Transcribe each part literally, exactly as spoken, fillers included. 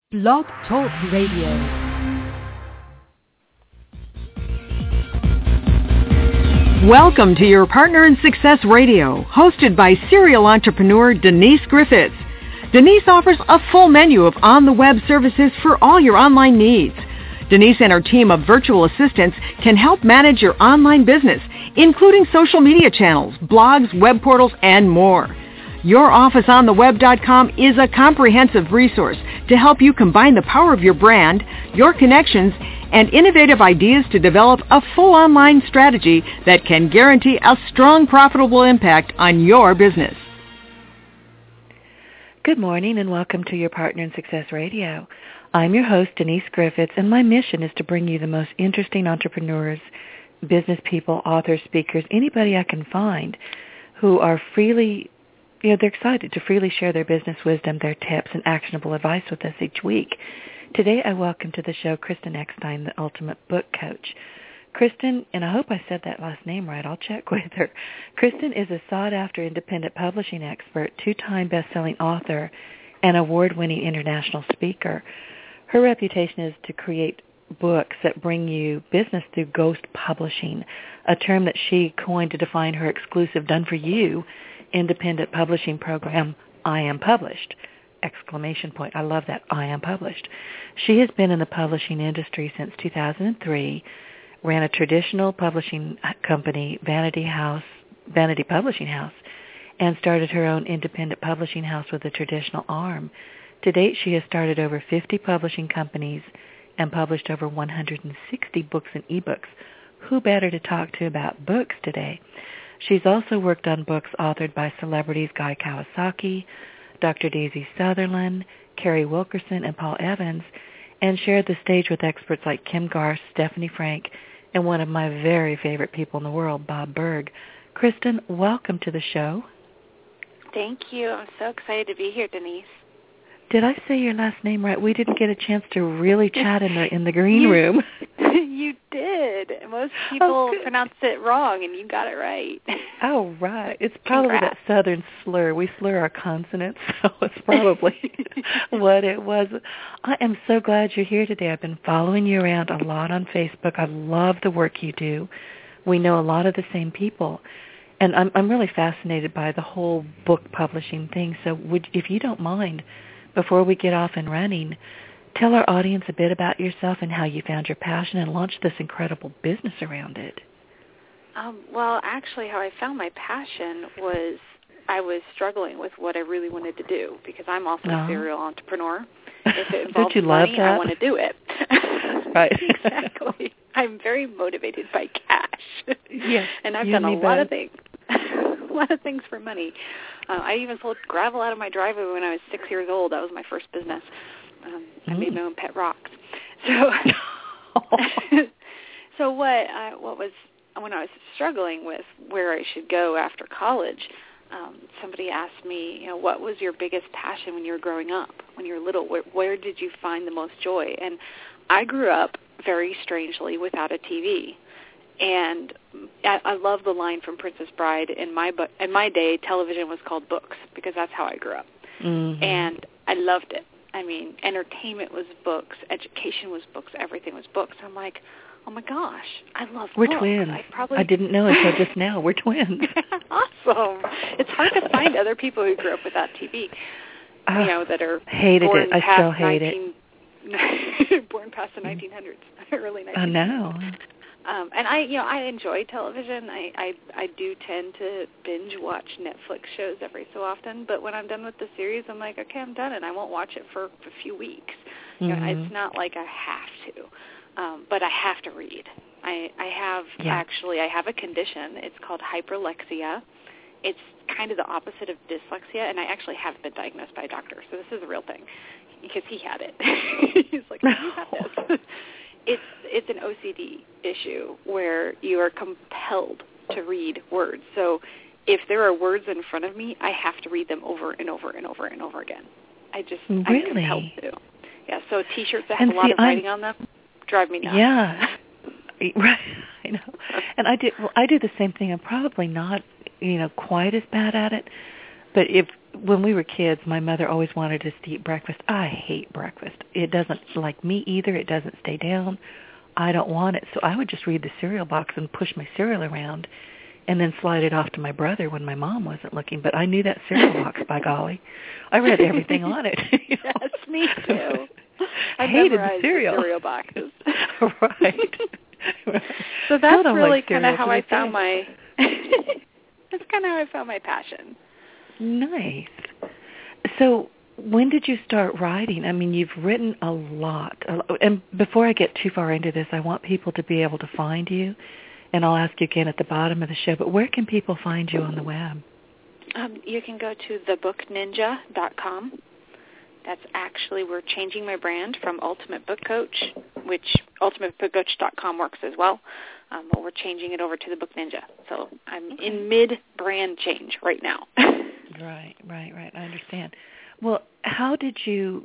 Blog Talk Radio. Welcome to Your Partner in Success Radio, hosted by serial entrepreneur Denise Griffiths. Denise offers a full menu of on-the-web services for all your online needs. Denise and her team of virtual assistants can help manage your online business, including social media channels, blogs, web portals, and more. your office on the web dot com is a comprehensive resource to help you combine the power of your brand, your connections, and innovative ideas to develop a full online strategy that can guarantee a strong, profitable impact on your business. Good morning and welcome to Your Partner in Success Radio. I'm your host, Denise Griffiths, and my mission is to bring you the most interesting entrepreneurs, business people, authors, speakers, anybody I can find who are freely, you know, they're excited to freely share their business wisdom, their tips, and actionable advice with us each week. Today I welcome to the show Kristen Eckstein, the Ultimate Book Coach. Kristen, and I hope I said that last name right, I'll check with her. Kristen is a sought-after independent publishing expert, two-time best-selling author, and award-winning international speaker. Her reputation is to create books that bring you business through ghost publishing, a term that she coined to define her exclusive done-for-you independent publishing program, I Am Published. Exclamation point. I love that. I am published. She has been in the publishing industry since two thousand three, ran a traditional publishing company, Vanity House, Vanity Publishing House, and started her own independent publishing house with a traditional arm. To date, she has started over fifty publishing companies and published over one hundred sixty books and ebooks. Who better to talk to about books today? She's also worked on books authored by celebrities Guy Kawasaki, Doctor Daisy Sutherland, Carrie Wilkerson, and Paul Evans, and shared the stage with experts like Kim Garth, Stephanie Frank, and one of my very favorite people in the world, Bob Berg. Kristen, welcome to the show. Thank you. I'm so excited to be here, Denise. Did I say your last name right? We didn't get a chance to really chat in the in the green you, room. You did. Most people oh, pronounce it wrong, and you got it right. Oh, right. It's probably Congrats. that southern slur. We slur our consonants, so it's probably what it was. I am so glad you're here today. I've been following you around a lot on Facebook. I love the work you do. We know a lot of the same people. And I'm, I'm really fascinated by the whole book publishing thing. So would, if you don't mind, before we get off and running, tell our audience a bit about yourself and how you found your passion and launched this incredible business around it. Um, well, actually, how I found my passion was I was struggling with what I really wanted to do because I'm also oh. a serial entrepreneur. If it involves Don't you love money, that? I want to do it. Right. Exactly. I'm very motivated by cash. Yes. And I've you done and a me lot both. of things. a lot of things for money. Uh, I even sold gravel out of my driveway when I was six years old. That was my first business. Um, I mm. made my own pet rocks. So, so what? I, what was when I was struggling with where I should go after college? Um, somebody asked me, you know, what was your biggest passion when you were growing up, when you were little? Where, where did you find the most joy? And I grew up very strangely without a T V. And I, I love the line from Princess Bride. In my bu- in my day, television was called books because that's how I grew up. Mm-hmm. And I loved it. I mean, entertainment was books, education was books, everything was books. I'm like, oh my gosh, I love We're books. twins. I, probably... I didn't know until just now. We're twins. Awesome. It's hard to find other people who grew up without T V, oh, you know, that are hated born it. I past still hate nineteen it. born past the nineteen hundreds, early nineteen hundreds. I know. Um, and I, you know, I enjoy television. I, I, I do tend to binge watch Netflix shows every so often. But when I'm done with the series, I'm like, okay, I'm done, and I won't watch it for a few weeks. Mm-hmm. You know, it's not like I have to, um, but I have to read. I, I have yeah. actually, I have a condition. It's called hyperlexia. It's kind of the opposite of dyslexia, and I actually have been diagnosed by a doctor. So this is a real thing because he had it. He's like, you have this. It's it's an O C D issue where you are compelled to read words. So if there are words in front of me, I have to read them over and over and over and over again. I just really? I'm compelled to. Yeah. So T-shirts that have and a lot see, of writing I'm, on them drive me nuts. Yeah. Right. I know. And I do. Well, I do the same thing. I'm probably not, you know, quite as bad at it. But if when we were kids, my mother always wanted us to eat breakfast. I hate breakfast. It doesn't like me either. It doesn't stay down. I don't want it. So I would just read the cereal box and push my cereal around and then slide it off to my brother when my mom wasn't looking. But I knew that cereal box, by golly. I read everything on it. You know? Yes, me too. I hated the cereal. The cereal boxes. Right. So that's really like kind of how I found my, that's kind of how I found my passion. Nice. So when did you start writing? I mean, you've written a lot. And before I get too far into this, I want people to be able to find you. And I'll ask you again at the bottom of the show, but where can people find you on the web? Um, you can go to the book ninja dot com. That's actually, we're changing my brand from Ultimate Book Coach, which ultimate book coach dot com works as well, um, but we're changing it over to the Book Ninja. So I'm okay. in mid-brand change right now. Right, right, right. I understand. Well, how did you,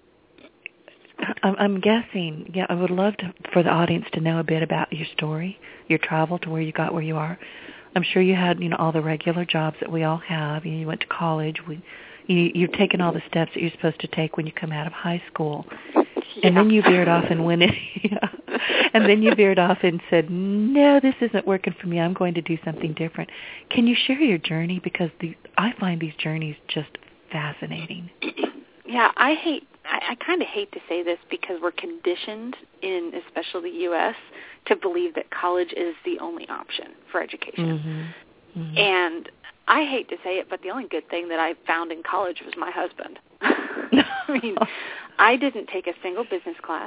I'm guessing, yeah, I would love to, for the audience to know a bit about your story, your travel to where you got where you are. I'm sure you had, you know, all the regular jobs that we all have. You went to college. We, you, you've taken all the steps that you're supposed to take when you come out of high school. Yeah. And then you veered off and went in. Yeah. And then you veered off and said, no, this isn't working for me. I'm going to do something different. Can you share your journey? Because the, I find these journeys just fascinating. Yeah, I hate, I, I kind of hate to say this because we're conditioned in, especially the U S, to believe that college is the only option for education. Mm-hmm. Mm-hmm. And I hate to say it, but the only good thing that I found in college was my husband. I mean, I didn't take a single business class.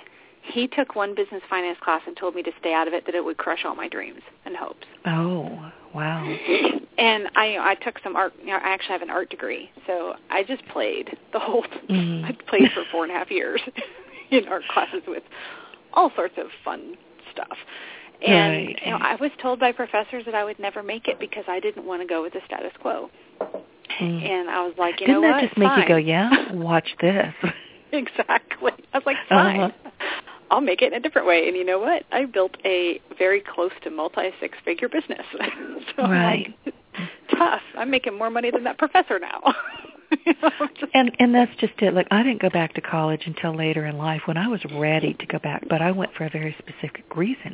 He took one business finance class and told me to stay out of it, that it would crush all my dreams and hopes. Oh, wow. And I I took some art. You know, I actually have an art degree, so I just played the whole mm. I played for four and a half years in art classes with all sorts of fun stuff. And right. you know, I was told by professors that I would never make it because I didn't want to go with the status quo. Mm. And I was like, you Didn't know that what? just make Fine. you go, yeah, watch this? Exactly. I was like, fine. Uh-huh. I'll make it in a different way. And you know what? I built a very close to multi-six-figure business. So right. Like, tough. I'm making more money than that professor now. You know, just... And and that's just it. Like, I didn't go back to college until later in life when I was ready to go back, but I went for a very specific reason.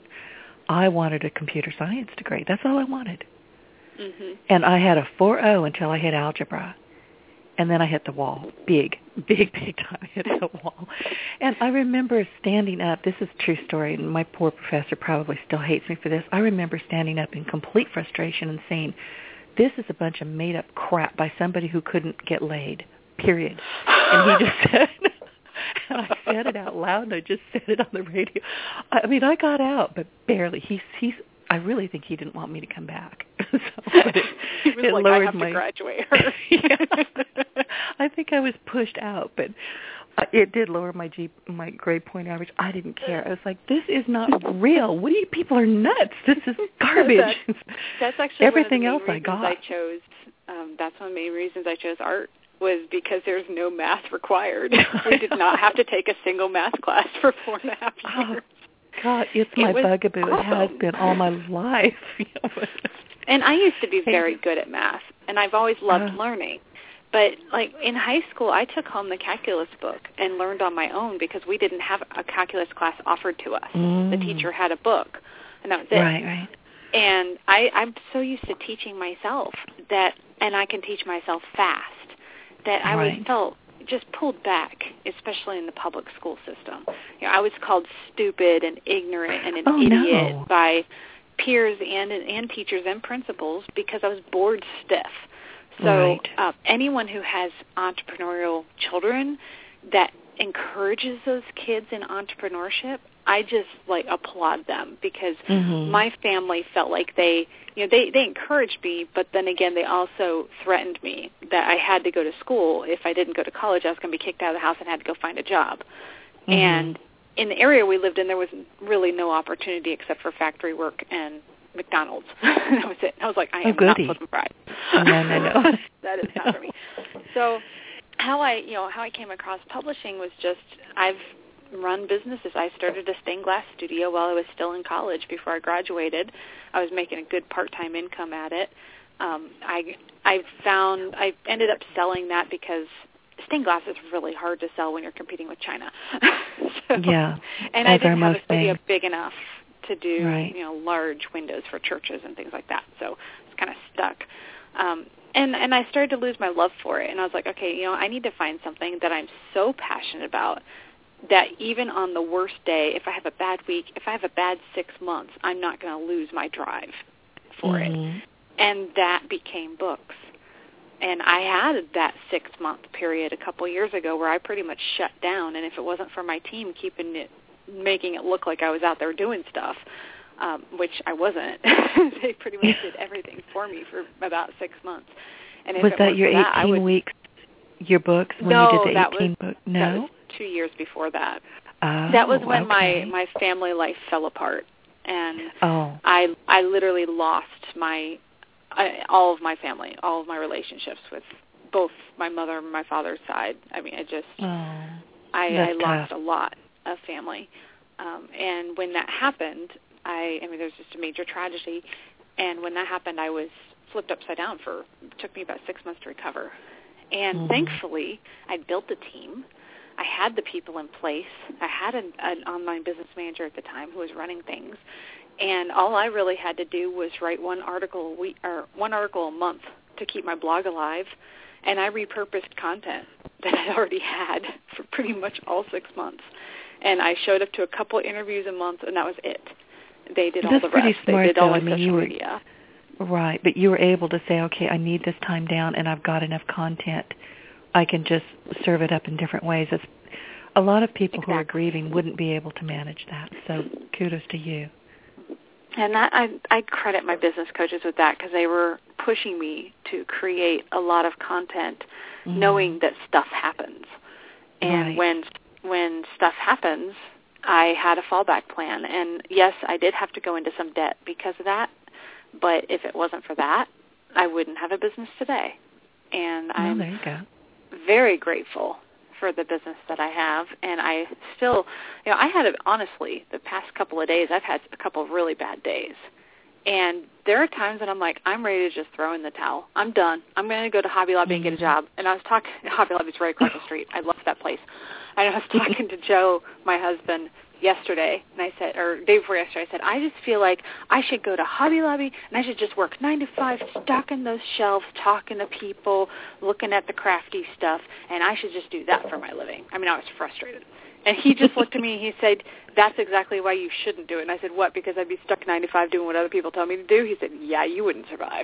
I wanted a computer science degree. That's all I wanted. Mm-hmm. And I had a four point oh until I hit algebra. And then I hit the wall. Big, big, big time. I hit the wall. And I remember standing up. This is a true story, and my poor professor probably still hates me for this. I remember standing up in complete frustration and saying, this is a bunch of made-up crap by somebody who couldn't get laid, period. And he just said, and I said it out loud, and I just said it on the radio. I mean, I got out, but barely. He's, he's, I really think he didn't want me to come back. So, but it, he was it like, lowered I have my, to graduate her. Yeah. I think I was pushed out, but it did lower my G, my grade point average. I didn't care. I was like, this is not real. What do you people are nuts? This is garbage. That's, that's actually everything one of the else main I got. I chose. Um, that's one of the main reasons I chose art was because there's no math required. We did not have to take a single math class for four and a half years. Oh, God, it's my it bugaboo. Awesome. It has been all my life. You know? And I used to be very good at math, and I've always loved uh, learning. But, like, in high school, I took home the calculus book and learned on my own because we didn't have a calculus class offered to us. Mm. The teacher had a book, and that was it. Right, right. And I, I'm so used to teaching myself that, and I can teach myself fast, that I right. was felt just pulled back, especially in the public school system. You know, I was called stupid and ignorant and an oh, idiot no. by peers and and teachers and principals because I was bored stiff. So right. uh, anyone who has entrepreneurial children that encourages those kids in entrepreneurship, I just like applaud them because mm-hmm. my family felt like they, you know, they, they encouraged me, but then again, they also threatened me that I had to go to school. If I didn't go to college, I was going to be kicked out of the house and had to go find a job. Mm-hmm. And in the area we lived in, there was really no opportunity except for factory work and McDonald's. That was it. I was like, I am oh, not flipping fried. No, no, no. That is not for me. So how I, you know, how I came across publishing was just I've run businesses. I started a stained glass studio while I was still in college before I graduated. I was making a good part-time income at it. Um, I I found I ended up selling that because stained glass is really hard to sell when you're competing with China. so, yeah, and I didn't have a studio things. big enough to do right. you know large windows for churches and things like that. So it's kind of stuck. Um, and and I started to lose my love for it, and I was like, okay, you know, I need to find something that I'm so passionate about that even on the worst day, if I have a bad week, if I have a bad six months, I'm not going to lose my drive for mm-hmm. it. And that became books. And I had that six-month period a couple years ago where I pretty much shut down, and if it wasn't for my team keeping it, making it look like I was out there doing stuff, um, which I wasn't, they pretty much did everything for me for about six months. And if was it that your that, eighteen would, weeks, your books, when no, you did the that eighteen was, books? No, that was two years before that. Oh, that was when okay. my, my family life fell apart, and oh. I I literally lost my I, all of my family, all of my relationships with both my mother and my father's side. I mean, I just oh, I, I lost tough. a lot of family, um, and when that happened, I I mean, there was just a major tragedy, and when that happened, I was flipped upside down for it took me about six months to recover, and mm-hmm. thankfully, I built a team. I had the people in place. I had an, an online business manager at the time who was running things, and all I really had to do was write one article a week, or one article a month to keep my blog alive, and I repurposed content that I already had for pretty much all six months, and I showed up to a couple interviews a month, and that was it. They did That's all the rest. Pretty smart, they did all though. my I mean, social you were, media. Right, but you were able to say, okay, I need this time down, and I've got enough content. I can just serve it up in different ways. It's, a lot of people exactly. who are grieving wouldn't be able to manage that, so kudos to you. And that, I, I credit my business coaches with that because they were pushing me to create a lot of content mm-hmm. knowing that stuff happens. And right. when when stuff happens, I had a fallback plan. And, yes, I did have to go into some debt because of that, but if it wasn't for that, I wouldn't have a business today. And oh, I'm there you go. very grateful for the business that I have, and I still, you know, I had, a, honestly, the past couple of days, I've had a couple of really bad days, and there are times that I'm like, I'm ready to just throw in the towel. I'm done. I'm going to go to Hobby Lobby mm-hmm. and get a job, and I was talking, Hobby Lobby's right across the street. I love that place. And I was talking to Joe, my husband, yesterday, and I said, or day before yesterday, I said, I just feel like I should go to Hobby Lobby and I should just work nine to five, stocking those shelves, talking to people, looking at the crafty stuff, and I should just do that for my living. I mean, I was frustrated. And he just looked at me and he said, that's exactly why you shouldn't do it. And I said, what, because I'd be stuck nine to five doing what other people tell me to do? He said, yeah, you wouldn't survive.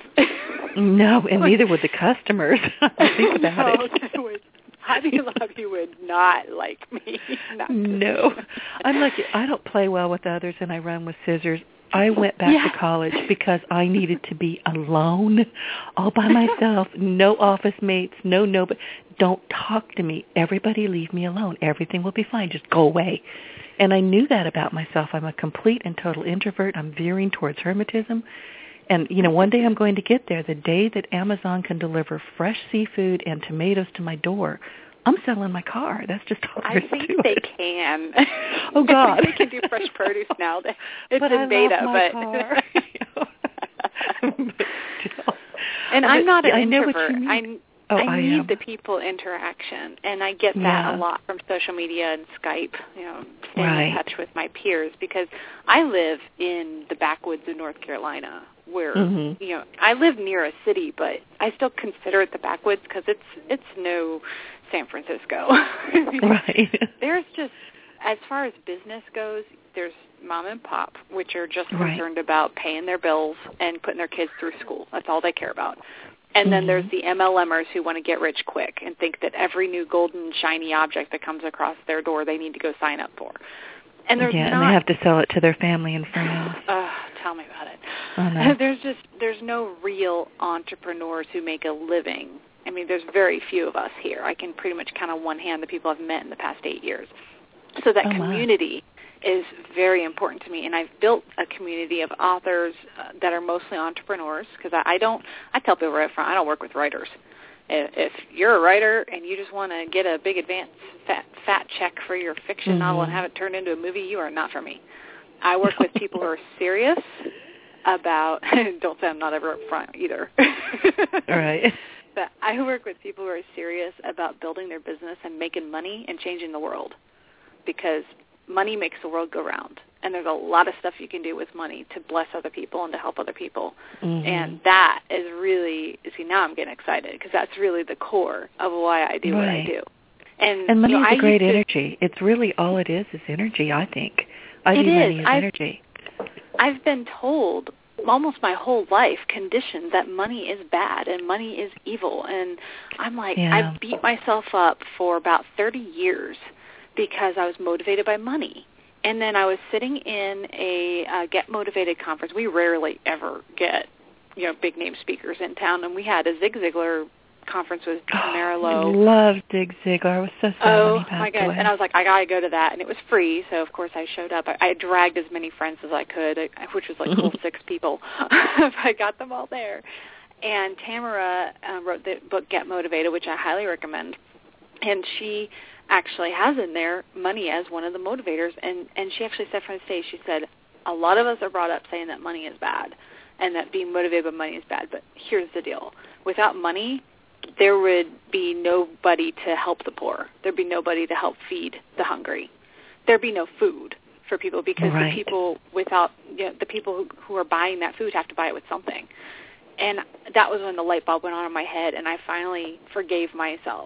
No, and neither would the customers. Think about no, it. They would. Hobby Lobby would not like me. Not no. I'm like, I don't play well with others, and I run with scissors. I went back yeah. to college because I needed to be alone, all by myself, no office mates, no nobody. Don't talk to me. Everybody leave me alone. Everything will be fine. Just go away. And I knew that about myself. I'm a complete and total introvert. I'm veering towards hermetism. And, you know, one day I'm going to get there. The day that Amazon can deliver fresh seafood and tomatoes to my door, I'm selling my car. That's just all I there is think to they it. can. Oh, God. They can do fresh produce now. It's but in I beta, love my but... car. but still. And I'm not an yeah, I know introvert. what you mean. I, oh, I I need am. the people interaction, and I get that yeah. a lot from social media and Skype, you know, staying right. in touch with my peers, because I live in the backwoods of North Carolina, where, mm-hmm. you know, I live near a city, but I still consider it the backwoods because it's it's no San Francisco. Right. There's just, as far as business goes, there's mom and pop, which are just right. concerned about paying their bills and putting their kids through school. That's all they care about. And then mm-hmm. there's the M L Mers who want to get rich quick and think that every new golden, shiny object that comes across their door they need to go sign up for. And there's yeah, not, and they have to sell it to their family and friends. Uh, tell me about it. Oh, no. There's just there's no real entrepreneurs who make a living. I mean, there's very few of us here. I can pretty much count on one hand the people I've met in the past eight years. So that oh, community my. is very important to me, and I've built a community of authors uh, that are mostly entrepreneurs, because I, I don't. I tell people right up front, I don't work with writers. If you're a writer and you just want to get a big advance fat, fat check for your fiction mm-hmm. novel and have it turned into a movie, you are not for me. I work with people who are serious about, don't say I'm not ever up front either. All right. But I work with people who are serious about building their business and making money and changing the world, because money makes the world go round. And there's a lot of stuff you can do with money to bless other people and to help other people. Mm-hmm. And that is really, see, now I'm getting excited, because that's really the core of why I do right. what I do. And, and money you know, is a I great to, energy. It's really all it is is energy, I think. I it view is. money as I've, energy. I've been told almost my whole life, conditioned, that money is bad and money is evil. And I'm like, yeah. I beat myself up for about thirty years because I was motivated by money. And then I was sitting in a uh, Get Motivated conference. We rarely ever get, you know, big name speakers in town. And we had a Zig Ziglar conference with Tamara Lowe. I love Zig Ziglar. I was so sad oh, when he passed my God. away. And I was like, I got to go to that. And it was free, so of course I showed up. I, I dragged as many friends as I could, which was like a whole six people. I got them all there. And Tamara uh, wrote the book Get Motivated, which I highly recommend. And she actually has in there money as one of the motivators. And, and she actually said from the stage, she said, a lot of us are brought up saying that money is bad and that being motivated by money is bad. But here's the deal. Without money, there would be nobody to help the poor. There'd be nobody to help feed the hungry. There'd be no food for people, because right. the people without, you know, the people who, who are buying that food have to buy it with something. And that was when the light bulb went on in my head, and I finally forgave myself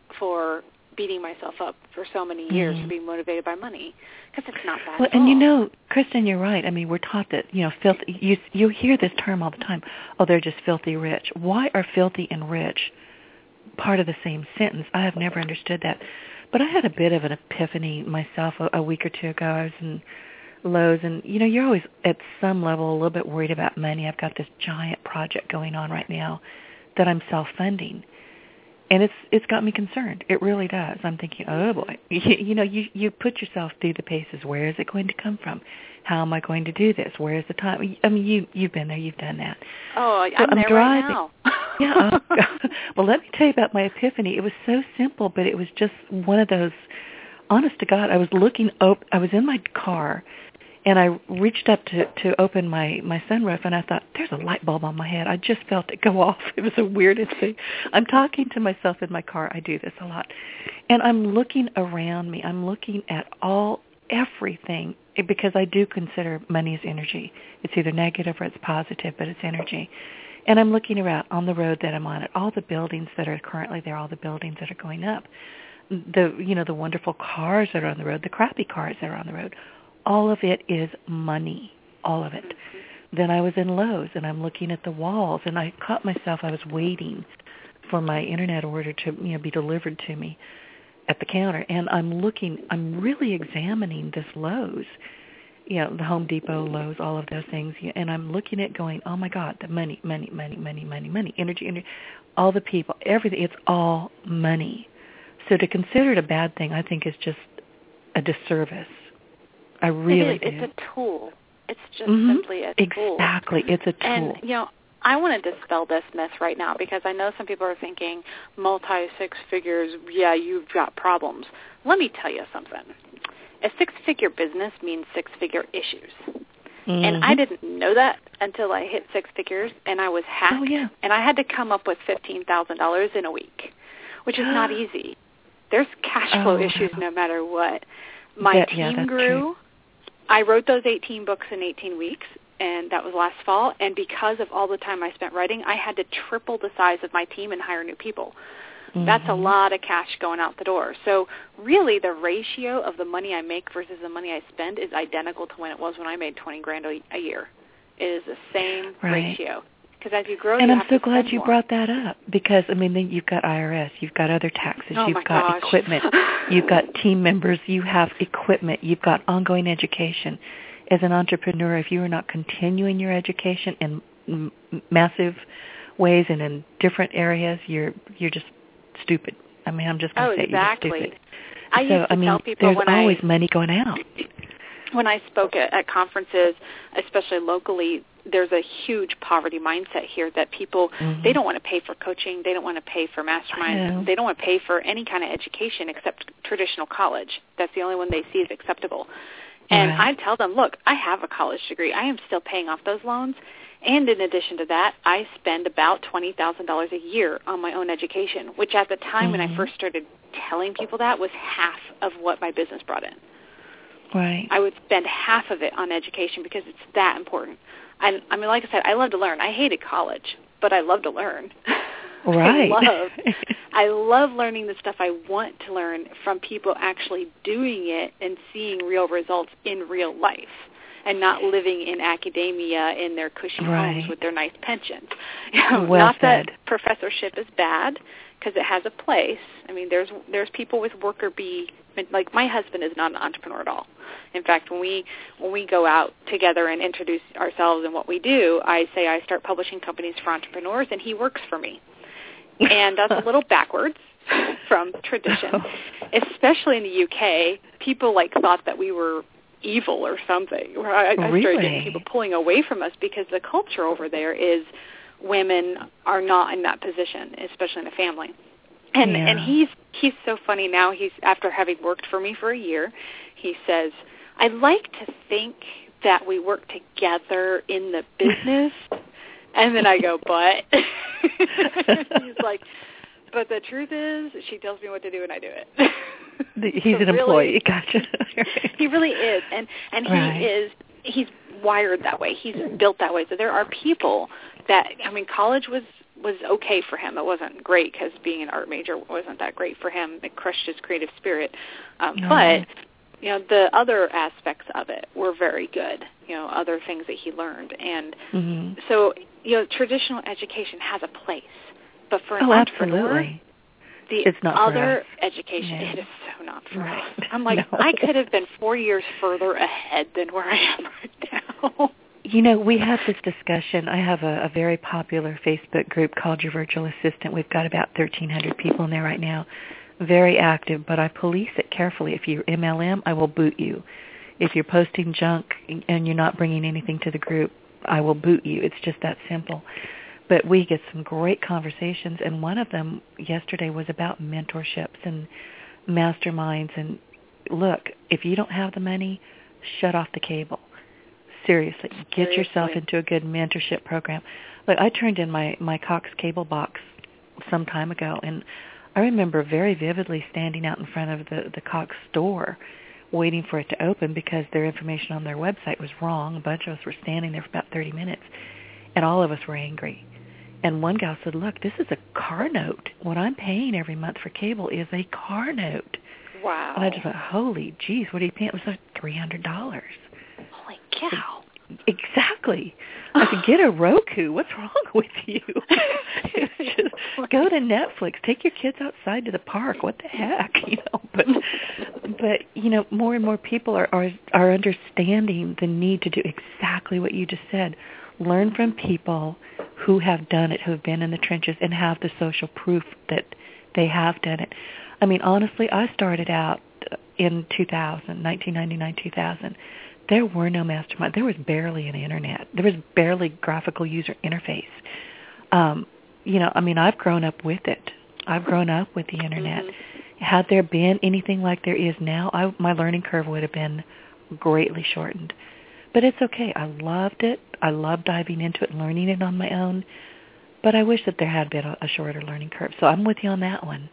for beating myself up for so many years mm-hmm. for being motivated by money, because it's not bad well, at and all. you know, Kristen, you're right. I mean, we're taught that, you know, filthy, you, you hear this term all the time, oh, they're just filthy rich. Why are filthy and rich part of the same sentence? I have never understood that. But I had a bit of an epiphany myself a, a week or two ago. I was in Lowe's, and, you know, you're always at some level a little bit worried about money. I've got this giant project going on right now that I'm self-funding. And it's it's got me concerned. It really does. I'm thinking, oh boy, you, you know, you you put yourself through the paces. Where is it going to come from? How am I going to do this? Where is the time? I mean, you you've been there, you've done that. Oh, so I'm, I'm there driving. right now. yeah. Uh, well, let me tell you about my epiphany. It was so simple, but it was just one of those. Honest to God, I was looking. Op- I was in my car. And I reached up to, to open my, my sunroof, and I thought, there's a light bulb on my head. I just felt it go off. It was the weirdest thing. I'm talking to myself in my car. I do this a lot. And I'm looking around me. I'm looking at all, everything, because I do consider money as energy. It's either negative or it's positive, but it's energy. And I'm looking around on the road that I'm on, at all the buildings that are currently there, all the buildings that are going up, the, you know, the wonderful cars that are on the road, the crappy cars that are on the road. All of it is money, all of it. Mm-hmm. Then I was in Lowe's, and I'm looking at the walls, and I caught myself, I was waiting for my internet order to, you know, be delivered to me at the counter, and I'm looking, I'm really examining this Lowe's, you know, the Home Depot, Lowe's, all of those things, and I'm looking at going, oh my God, the money, money, money, money, money, money, energy, energy, all the people, everything, it's all money. So to consider it a bad thing, I think is just a disservice. I really it is. do. It's a tool. It's just mm-hmm. simply a tool. Exactly. It's a tool. And, you know, I want to dispel this myth right now, because I know some people are thinking, multi-six figures, yeah, you've got problems. Let me tell you something. A six-figure business means six-figure issues. Mm-hmm. And I didn't know that until I hit six figures, and I was hacked. Oh, yeah. And I had to come up with fifteen thousand dollars in a week, which is not easy. There's cash flow oh, issues no. no matter what. My that, team yeah, grew. True. I wrote those eighteen books in eighteen weeks, and that was last fall. And because of all the time I spent writing, I had to triple the size of my team and hire new people. Mm-hmm. That's a lot of cash going out the door. So really the ratio of the money I make versus the money I spend is identical to when it was when I made twenty grand a, a year. It is the same right. ratio. Because as you grow, and you I'm have so to glad spend you more. brought that up, because, I mean, then you've got I R S, you've got other taxes, oh you've my got gosh. equipment, you've got team members, you have equipment, you've got ongoing education. As an entrepreneur, if you are not continuing your education in m- massive ways and in different areas, you're you're just stupid. I mean, I'm just going to oh, say exactly. you're just stupid. I so, used to I mean, tell people there's when always I, money going out. When I spoke at, at conferences, especially locally, there's a huge poverty mindset here that people, mm-hmm. they don't want to pay for coaching. They don't want to pay for masterminds. They don't want to pay for any kind of education except traditional college. That's the only one they see as acceptable. And right. I tell them, look, I have a college degree. I am still paying off those loans. And in addition to that, I spend about twenty thousand dollars a year on my own education, which at the time mm-hmm. when I first started telling people that was half of what my business brought in. Right. I would spend half of it on education because it's that important. I, I mean, like I said, I love to learn. I hated college, but I love to learn. Right. I love, I love learning the stuff I want to learn from people actually doing it and seeing real results in real life, and not living in academia in their cushy right. homes with their nice pensions. You know, well not said. that professorship is bad, because it has a place. I mean, there's there's people with worker bee. Like my husband is not an entrepreneur at all. In fact, when we when we go out together and introduce ourselves and what we do, I say I start publishing companies for entrepreneurs, and he works for me. And that's a little backwards from tradition, especially in the U K. People like thought that we were evil or something. I, I really? started getting people pulling away from us because the culture over there is women are not in that position, especially in a family. And yeah. and he's he's so funny now. He's after having worked for me for a year, he says, "I like to think that we work together in the business." And then I go, "But?" He's like, "But the truth is, she tells me what to do, and I do it." He's so an really, employee. Gotcha. He really is, and and he right. is. He's wired that way. He's built that way. So there are people that, I mean, college was was okay for him. It wasn't great because being an art major wasn't that great for him. It crushed his creative spirit. Um, no. But, you know, the other aspects of it were very good, you know, other things that he learned. And mm-hmm. so, you know, traditional education has a place. But for an oh, entrepreneur, absolutely. the it's not other for us. education, yeah. it is so not for right. us. I'm like, no. I could have been four years further ahead than where I am right now. You know, we have this discussion. I have a, a very popular Facebook group called Your Virtual Assistant. We've got about thirteen hundred people in there right now. Very active, but I police it carefully. If you're M L M, I will boot you. If you're posting junk and you're not bringing anything to the group, I will boot you. It's just that simple. But we get some great conversations, and one of them yesterday was about mentorships and masterminds. And look, if you don't have the money, shut off the cable. Seriously, get Seriously. yourself into a good mentorship program. Look, I turned in my, my Cox cable box some time ago, and I remember very vividly standing out in front of the, the Cox store waiting for it to open because their information on their website was wrong. A bunch of us were standing there for about thirty minutes, and all of us were angry. And one gal said, look, this is a car note. What I'm paying every month for cable is a car note. Wow. And I just went, holy jeez, what are you paying? It was like three hundred dollars. Holy cow. Exactly. I said, get a Roku. What's wrong with you? Just go to Netflix. Take your kids outside to the park. What the heck? You know, but but you know, more and more people are, are are understanding the need to do exactly what you just said. Learn from people who have done it, who have been in the trenches and have the social proof that they have done it. I mean, honestly, I started out in two thousand, nineteen ninety-nine, two thousand. There were no mastermind. There was barely an internet. There was barely graphical user interface. Um, you know, I mean, I've grown up with it. I've grown up with the internet. Mm-hmm. Had there been anything like there is now, I, my learning curve would have been greatly shortened. But it's okay. I loved it. I loved diving into it and learning it on my own. But I wish that there had been a, a shorter learning curve. So I'm with you on that one.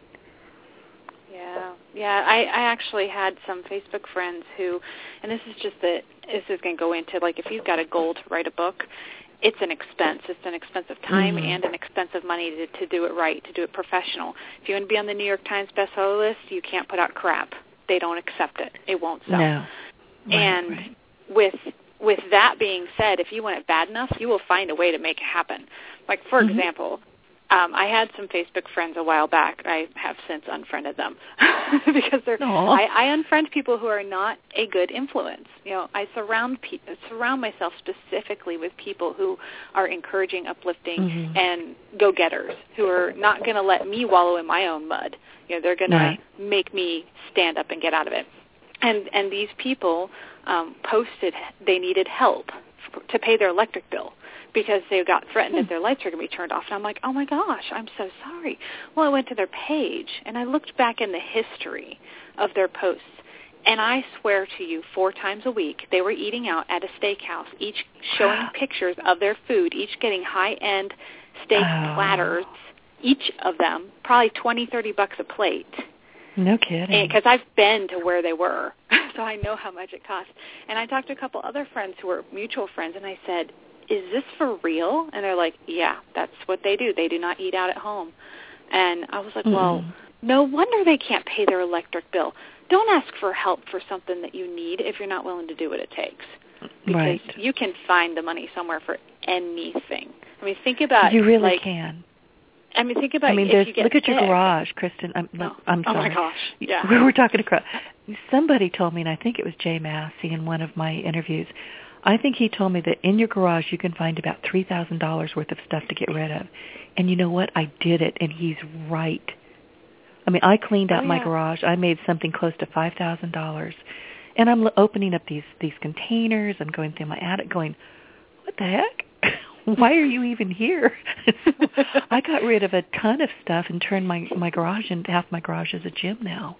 Yeah, I, I actually had some Facebook friends who, and this is just that, this is going to go into, like, if you've got a goal to write a book, it's an expense. It's an expense of time mm-hmm. and an expense of money to, to do it right, to do it professional. If you want to be on the New York Times bestseller list, you can't put out crap. They don't accept it. It won't sell. No. Right, and right. with with that being said, if you want it bad enough, you will find a way to make it happen. Like, for mm-hmm. example, Um, I had some Facebook friends a while back. I have since unfriended them because they're. I, I unfriend people who are not a good influence. You know, I surround pe- surround myself specifically with people who are encouraging, uplifting, mm-hmm. and go-getters who are not going to let me wallow in my own mud. You know, they're going right. to make me stand up and get out of it. And and these people um, posted they needed help f- to pay their electric bill, because they got threatened that their lights were going to be turned off. And I'm like, oh, my gosh, I'm so sorry. Well, I went to their page, and I looked back in the history of their posts, And I swear to you, four times a week, they were eating out at a steakhouse, each showing Wow. pictures of their food, each getting high-end steak Oh. platters, each of them, probably twenty, thirty bucks a plate. No kidding. Because I've been to where they were, so I know how much it costs. And I talked to a couple other friends who were mutual friends, and I said, is this for real? And they're like, yeah, that's what they do. They do not eat out at home. And I was like, Mm-mm. well, no wonder they can't pay their electric bill. Don't ask for help for something that you need if you're not willing to do what it takes. Because Right. you can find the money somewhere for anything. I mean, think about You really like, can. I mean, think about I mean, if there's, you get look at your sick. garage, Kristen. I'm, Oh, I'm oh sorry. my gosh, yeah. We were talking across. Somebody told me, and I think it was Jay Massey in one of my interviews, I think he told me that in your garage you can find about three thousand dollars worth of stuff to get rid of. And you know what? I did it, and he's right. I mean, I cleaned out Oh, my yeah. garage. I made something close to five thousand dollars. And I'm l- opening up these, these containers. I'm going through my attic going, what the heck? Why are you even here? So I got rid of a ton of stuff and turned my, my garage into half my garage as a gym now.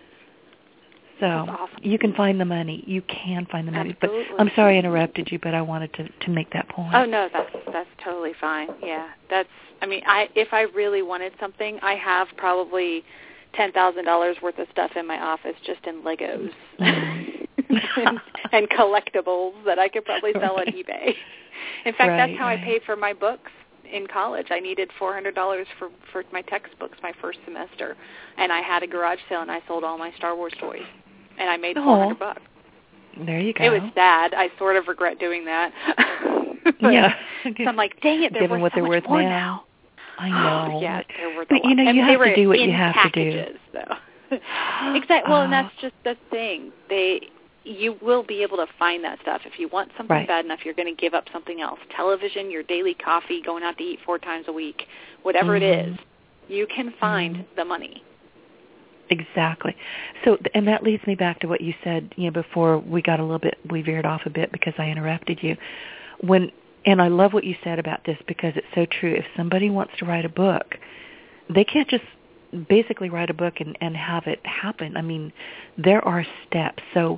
So That's awesome. you can find the money. You can find the money. Absolutely. But I'm sorry I interrupted you, but I wanted to, to make that point. Oh no, that's that's totally fine. Yeah, that's. I mean, I if I really wanted something, I have probably ten thousand dollars worth of stuff in my office just in Legos and, and collectibles that I could probably sell Right. on eBay. In fact, Right, that's how right. I paid for my books in college. I needed four hundred dollars for for my textbooks my first semester, and I had a garage sale and I sold all my Star Wars toys, and I made four hundred bucks. There you go. It was sad. I sort of regret doing that. But- Yeah. So I'm like, dang it, they're Given worth what so they're much worth more now. now. I know. Yeah, they're worth But, a lot. you know, and you they have were to do what in you have to do. packages, though. Exactly. Well, and that's just the thing. They, you will be able to find that stuff if you want something Right. bad enough. You're going to give up something else. Television, your daily coffee, going out to eat four times a week, whatever Mhm. it is, you can find Mhm. the money. Exactly. So, and that leads me back to what you said, you know, before we got a little bit, we veered off a bit because I interrupted you. When, and I love what you said about this because it's so true. If somebody wants to write a book, they can't just basically write a book and, and have it happen. I mean, there are steps. So,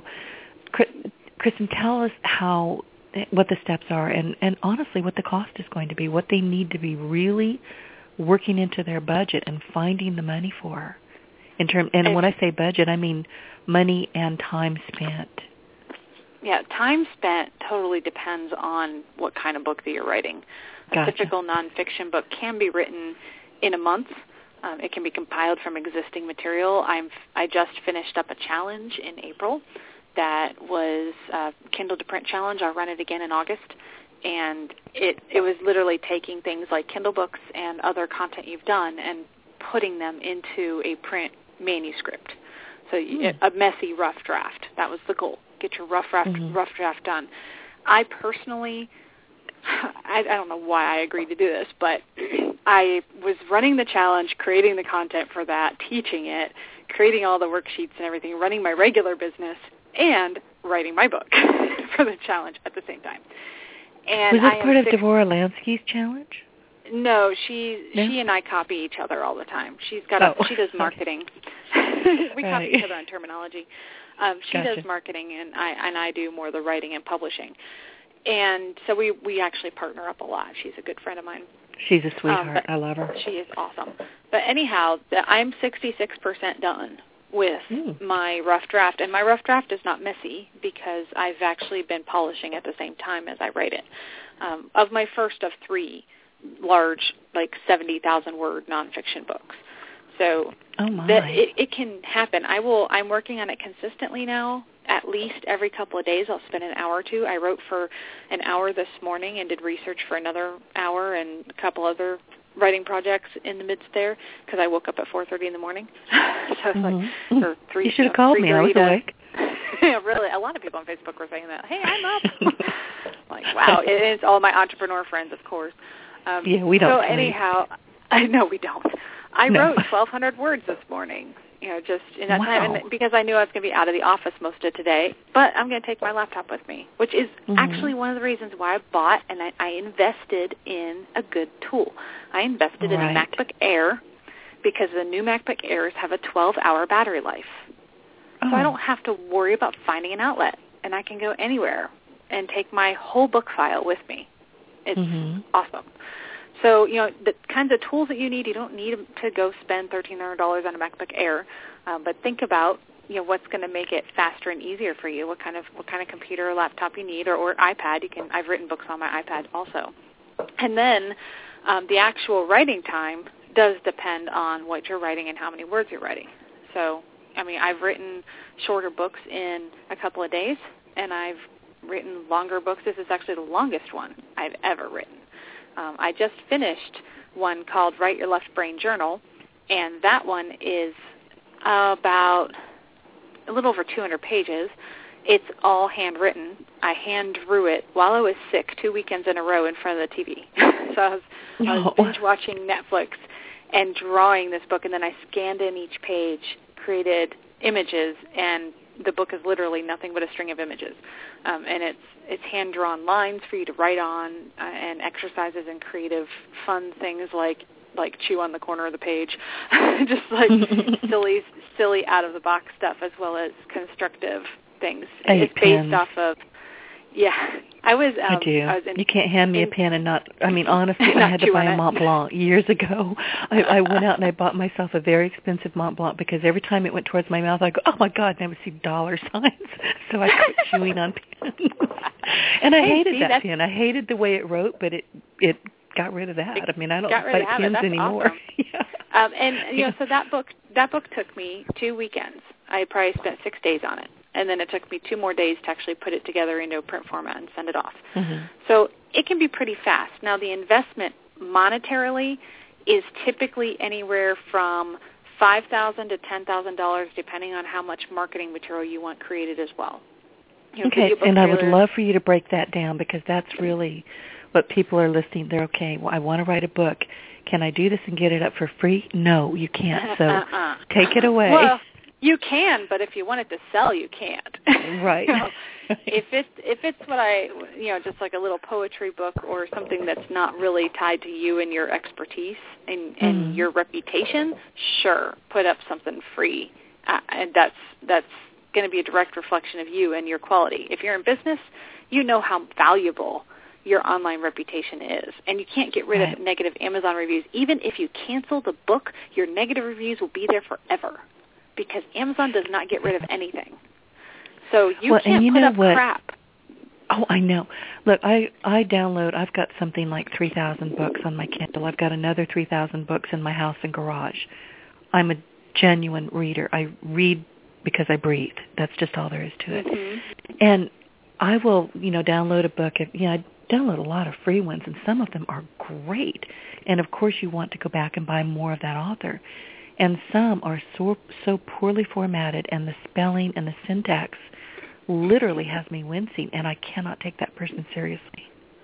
Kristen, tell us how, what the steps are and, and honestly what the cost is going to be, what they need to be really working into their budget and finding the money for. In term, and when I say budget, I mean money and time spent. Yeah, time spent totally depends on what kind of book that you're writing. A Gotcha. typical nonfiction book can be written in a month. Um, it can be compiled from existing material. I'm I just finished up a challenge in April that was a Kindle to Print challenge. I'll run it again in August. And it, it was literally taking things like Kindle books and other content you've done and putting them into a print manuscript. So mm. a messy rough draft. That was the goal. Get your rough draft, mm-hmm. rough draft done. I personally, I, I don't know why I agreed to do this, but I was running the challenge, creating the content for that, teaching it, creating all the worksheets and everything, running my regular business, and writing my book for the challenge at the same time. And was this I part of fix- Devorah Lansky's challenge? No, she no? she and I copy each other all the time. She's got oh. a, she does marketing. we right. copy each other on terminology. Um, she gotcha. does marketing, and I and I do more of the writing and publishing. And so we we actually partner up a lot. She's a good friend of mine. She's a sweetheart. Um, I love her. She is awesome. But anyhow, the, I'm sixty-six percent done with mm. my rough draft, and my rough draft is not messy because I've actually been polishing at the same time as I write it. Um, of my first of three large, like seventy thousand word nonfiction books. So oh my. that it, it can happen. I will. I'm working on it consistently now. At least every couple of days, I'll spend an hour or two. I wrote for an hour this morning and did research for another hour and a couple other writing projects in the midst there because I woke up at four thirty in the morning. so it's mm-hmm. like or three. You should have you know, called me. I was awake. Yeah, really. A lot of people on Facebook were saying that. Hey, I'm up. Like, wow. It, it's all my entrepreneur friends, of course. Um, yeah, we don't. So sleep. anyhow, I know we don't. I no. wrote twelve hundred words this morning. You know, just in that wow. time, and because I knew I was going to be out of the office most of today. But I'm going to take my laptop with me, which is mm-hmm. actually one of the reasons why I bought and I, I invested in a good tool. I invested right. in a MacBook Air because the new MacBook Airs have a twelve hour battery life. Oh. So I don't have to worry about finding an outlet, and I can go anywhere and take my whole book file with me. It's mm-hmm. awesome. So, you know, the kinds of tools that you need, you don't need to go spend thirteen hundred dollars on a MacBook Air, um, but think about, you know, what's going to make it faster and easier for you, what kind of what kind of computer or laptop you need, or, or iPad. You can. I've written books on my iPad also. And then um, the actual writing time does depend on what you're writing and how many words you're writing. So, I mean, I've written shorter books in a couple of days, and I've written longer books. This is actually the longest one I've ever written. Um, I just finished one called Write Your Left Brain Journal, and that one is about a little over two hundred pages. It's all handwritten. I hand drew it while I was sick two weekends in a row in front of the T V. So I was, I was binge watching Netflix and drawing this book, and then I scanned in each page, created images, and the book is literally nothing but a string of images. Um, and it's it's hand-drawn lines for you to write on, uh, and exercises and creative fun things like like chew on the corner of the page, just like silly, silly out-of-the-box stuff, as well as constructive things. I it's based pens. off of, yeah. I was. Um, I do. I was in, you can't hand me in, a pen and not. I mean, honestly, I had to buy a Mont Blanc years ago. I, I went out and I bought myself a very expensive Mont Blanc because every time it went towards my mouth, I go, "Oh my God!" And I would see dollar signs. So I quit chewing on pens. And I hey, hated see, that pen. I hated the way it wrote, but it it got rid of that. I mean, I don't got like pens anymore. Awesome. yeah. Um, and you know, so that book that book took me two weekends. I probably spent six days on it. And then it took me two more days to actually put it together into a print format and send it off. Mm-hmm. So it can be pretty fast. Now, the investment monetarily is typically anywhere from five thousand dollars to ten thousand dollars, depending on how much marketing material you want created as well. You know, okay, and I would love for you to break that down, because that's really what people are listening. They're, okay, well, I want to write a book. Can I do this and get it up for free? No, you can't. So uh-uh. take it away. Well, you can, but if you want it to sell, you can't. Right. you know, if it's if it's what I, you know, just like a little poetry book or something that's not really tied to you and your expertise and, and mm. your reputation, sure, put up something free, uh, and that's that's going to be a direct reflection of you and your quality. If you're in business, you know how valuable your online reputation is, and you can't get rid right. of negative Amazon reviews. Even if you cancel the book, your negative reviews will be there forever, because Amazon does not get rid of anything. So you well, can't and you put know up what? crap. Oh, I know. Look, I, I download, I've got something like three thousand books on my Kindle. I've got another three thousand books in my house and garage. I'm a genuine reader. I read because I breathe. That's just all there is to it. Mm-hmm. And I will, you know, download a book. If, you know, I download a lot of free ones, and some of them are great. And, of course, you want to go back and buy more of that author. And some are so so poorly formatted, and the spelling and the syntax literally has me wincing, and I cannot take that person seriously.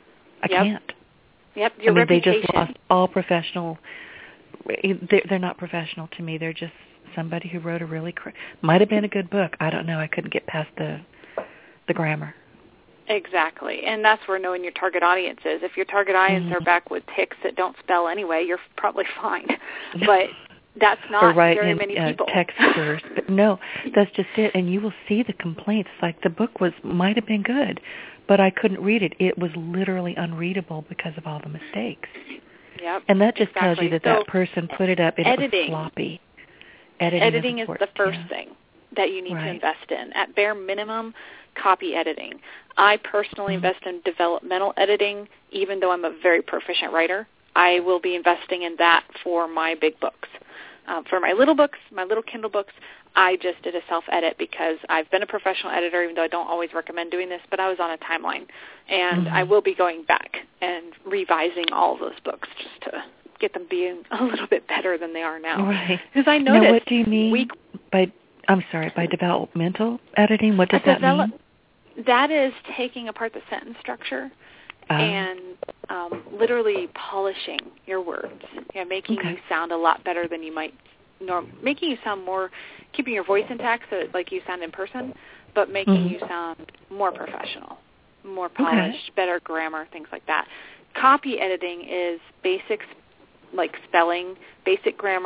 I yep. can't. Yep, your I mean, reputation. they just lost all professional. They're, they're not professional to me. They're just somebody who wrote a really cr- might have been a good book. I don't know. I couldn't get past the the grammar. Exactly, and that's where knowing your target audience is. If your target audience mm-hmm. are backwoods hicks that don't spell anyway, you're probably fine. But that's not or write very in, many uh, people. text first. But no, that's just it. And you will see the complaints. Like, the book was might have been good, but I couldn't read it. It was literally unreadable because of all the mistakes. Yep. And that just exactly. tells you that so that person put it up and editing, it was sloppy. Editing, editing is, is the first yeah. thing that you need right. to invest in. At bare minimum, copy editing. I personally mm-hmm. invest in developmental editing, even though I'm a very proficient writer. I will be investing in that for my big books. Um, for my little books, my little Kindle books, I just did a self-edit because I've been a professional editor, even though I don't always recommend doing this, but I was on a timeline. And mm-hmm. I will be going back and revising all those books just to get them being a little bit better than they are now. Right. Because I noticed... Now, what do you mean we, by, I'm sorry, by developmental editing? What does that develop, mean? That is taking apart the sentence structure uh, and um, literally polishing your words, you know, making okay. you sound a lot better than you might norm, making you sound more, keeping your voice intact so like you sound in person, but making mm-hmm. you sound more professional, more polished, okay. better grammar, things like that. Copy editing is basics like spelling, basic grammar,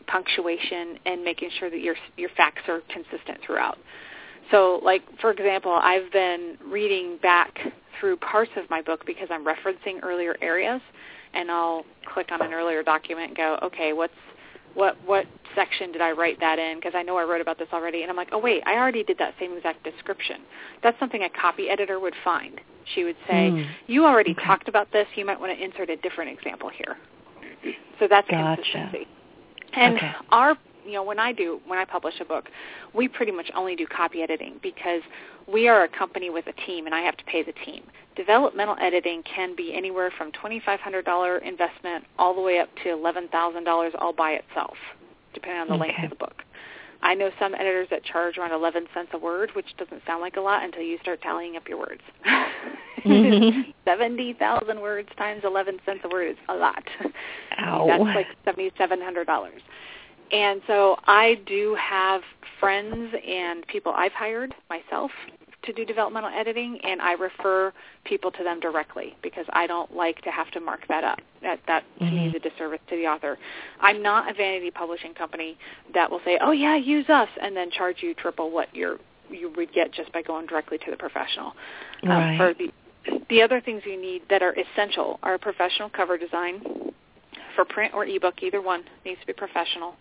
punctuation and making sure that your your facts are consistent throughout. So, like, for example, I've been reading back through parts of my book because I'm referencing earlier areas, and I'll click on an earlier document and go, okay, what's what what section did I write that in? Because I know I wrote about this already. And I'm like, oh, wait, I already did that same exact description. That's something a copy editor would find. She would say, mm. you already okay. talked about this. You might want to insert a different example here. So that's gotcha. consistency. And okay. our, you know, when I do, when I publish a book, we pretty much only do copy editing because we are a company with a team, and I have to pay the team. Developmental editing can be anywhere from twenty-five hundred dollars investment all the way up to eleven thousand dollars all by itself, depending on the okay. length of the book. I know some editors that charge around eleven cents a word, which doesn't sound like a lot until you start tallying up your words. Mm-hmm. seventy thousand words times eleven cents a word is a lot. Ow. That's like seven thousand seven hundred dollars. And so I do have friends and people I've hired myself to do developmental editing, and I refer people to them directly because I don't like to have to mark that up. That, that to mm-hmm. me is a disservice to the author. I'm not a vanity publishing company that will say, oh, yeah, use us, and then charge you triple what you're, you would get just by going directly to the professional. Right. Um, for the, the other things you need that are essential are professional cover design for print or ebook. Either one needs to be professional,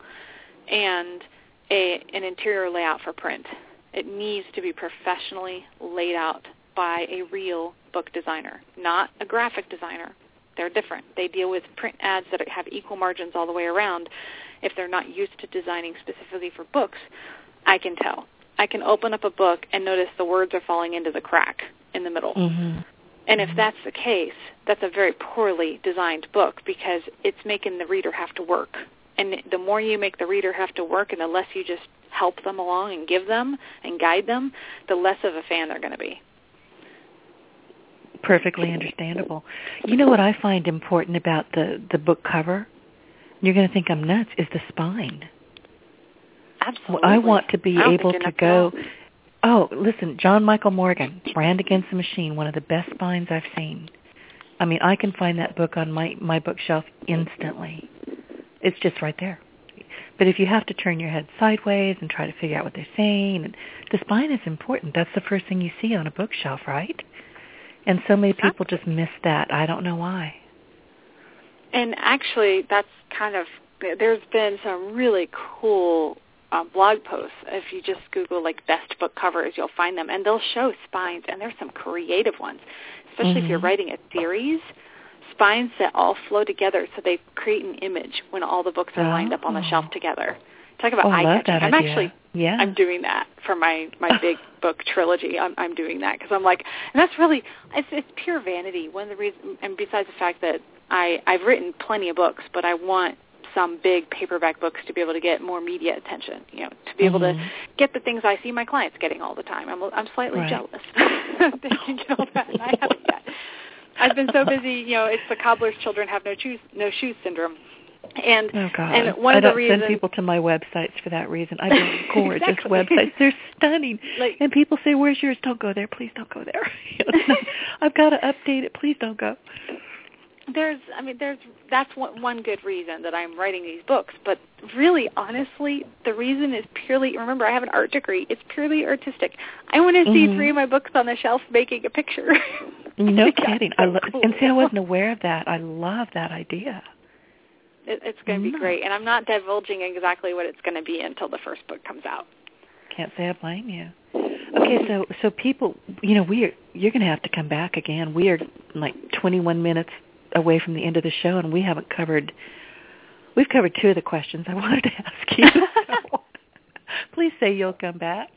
and a, an interior layout for print. It needs to be professionally laid out by a real book designer, not a graphic designer. They're different. They deal with print ads that have equal margins all the way around. If they're not used to designing specifically for books, I can tell. I can open up a book and notice the words are falling into the crack in the middle. Mm-hmm. And if that's the case, that's a very poorly designed book because it's making the reader have to work. And the more you make the reader have to work and the less you just help them along and give them and guide them, the less of a fan they're going to be. Perfectly understandable. You know what I find important about the, the book cover? You're going to think I'm nuts, is the spine. Absolutely. I want to be able to go, know. oh, listen, John Michael Morgan, Brand Against the Machine, one of the best spines I've seen. I mean, I can find that book on my, my bookshelf instantly. It's just right there. But if you have to turn your head sideways and try to figure out what they're saying, and the spine is important. That's the first thing you see on a bookshelf, right? And so many people just miss that. I don't know why. And actually, that's kind of, there's been some really cool uh, blog posts. If you just Google, like, best book covers, you'll find them. And they'll show spines, and there's some creative ones, especially mm-hmm. if you're writing a series. Spines that all flow together, so they create an image when all the books are oh. lined up on the shelf together. Talk about oh, eye-catching. I'm idea. actually, yeah. I'm doing that for my, my big book trilogy. I'm, I'm doing that because I'm like, and that's really, it's, it's pure vanity. One of the reasons, and besides the fact that I, I've written plenty of books, but I want some big paperback books to be able to get more media attention, you know, to be able mm-hmm. to get the things I see my clients getting all the time. I'm, I'm slightly right. jealous they can get all that, and I haven't yet. I've been so busy, you know, it's the cobbler's children have no shoes, no shoes syndrome. And, oh, God. and one I of the don't reasons... send people to my websites for that reason. I build gorgeous exactly. websites. They're stunning. Like, and people say, where's yours? Don't go there. Please don't go there. no, I've got to update it. Please don't go. There's, I mean, there's, that's one, one good reason that I'm writing these books. But really, honestly, the reason is purely, remember, I have an art degree. It's purely artistic. I want to see mm-hmm. three of my books on the shelf making a picture. No kidding. So I lo- cool. And see, I wasn't aware of that. I love that idea. It, it's going to be no. great. And I'm not divulging exactly what it's going to be until the first book comes out. Can't say I blame you. Okay, so so people, you know, we are, you're going to have to come back again. We are like twenty-one minutes away from the end of the show, and we haven't covered, we've covered two of the questions I wanted to ask you. So please say you'll come back.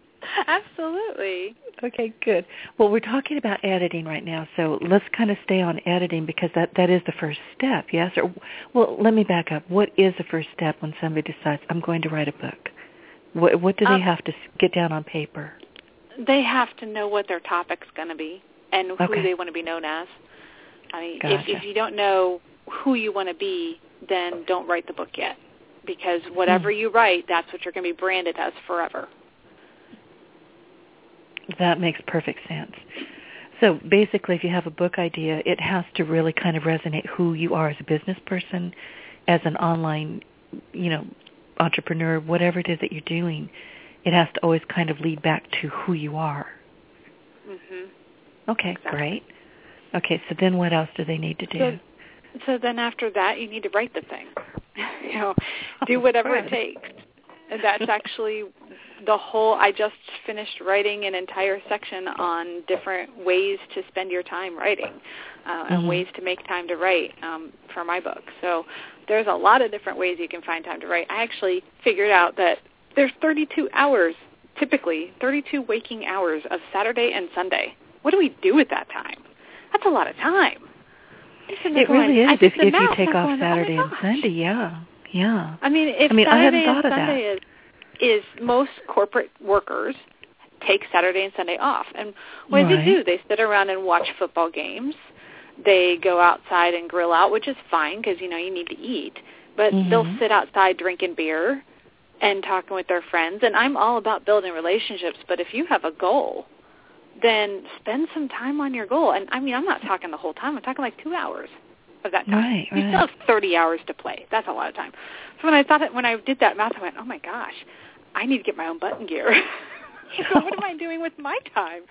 Absolutely. Okay, good. Well, we're talking about editing right now, so let's kind of stay on editing because that, that is the first step, yes? Or, well, let me back up. What is the first step when somebody decides, I'm going to write a book? What, what do they um, have to get down on paper? They have to know what their topic's going to be and who okay. they want to be known as. I mean, gotcha. if, if you don't know who you want to be, then don't write the book yet because whatever hmm. you write, that's what you're going to be branded as forever. That makes perfect sense. So basically, if you have a book idea, it has to really kind of resonate who you are as a business person, as an online, you know, entrepreneur, whatever it is that you're doing, it has to always kind of lead back to who you are. Mhm. Okay, exactly. great. Okay, so then what else do they need to do? So, so then after that, you need to write the thing. you know, do whatever oh, it takes. And that's actually the whole, I just finished writing an entire section on different ways to spend your time writing uh, mm-hmm. and ways to make time to write um, for my book. So there's a lot of different ways you can find time to write. I actually figured out that there's thirty-two hours, typically thirty-two waking hours of Saturday and Sunday. What do we do with that time? That's a lot of time. It really is if, if you take off Saturday and Sunday, yeah. Yeah. I mean, if I mean, Saturday I and Sunday is, is most corporate workers take Saturday and Sunday off. And what right. do they do? They sit around and watch football games. They go outside and grill out, which is fine because, you know, you need to eat. But mm-hmm. they'll sit outside drinking beer and talking with their friends. And I'm all about building relationships, but if you have a goal, then spend some time on your goal. And, I mean, I'm not talking the whole time. I'm talking like two hours of that time. Right, you right. still have thirty hours to play. That's a lot of time. So when I thought that, when I did that math, I went, oh, my gosh, I need to get my own button gear. So what am I doing with my time?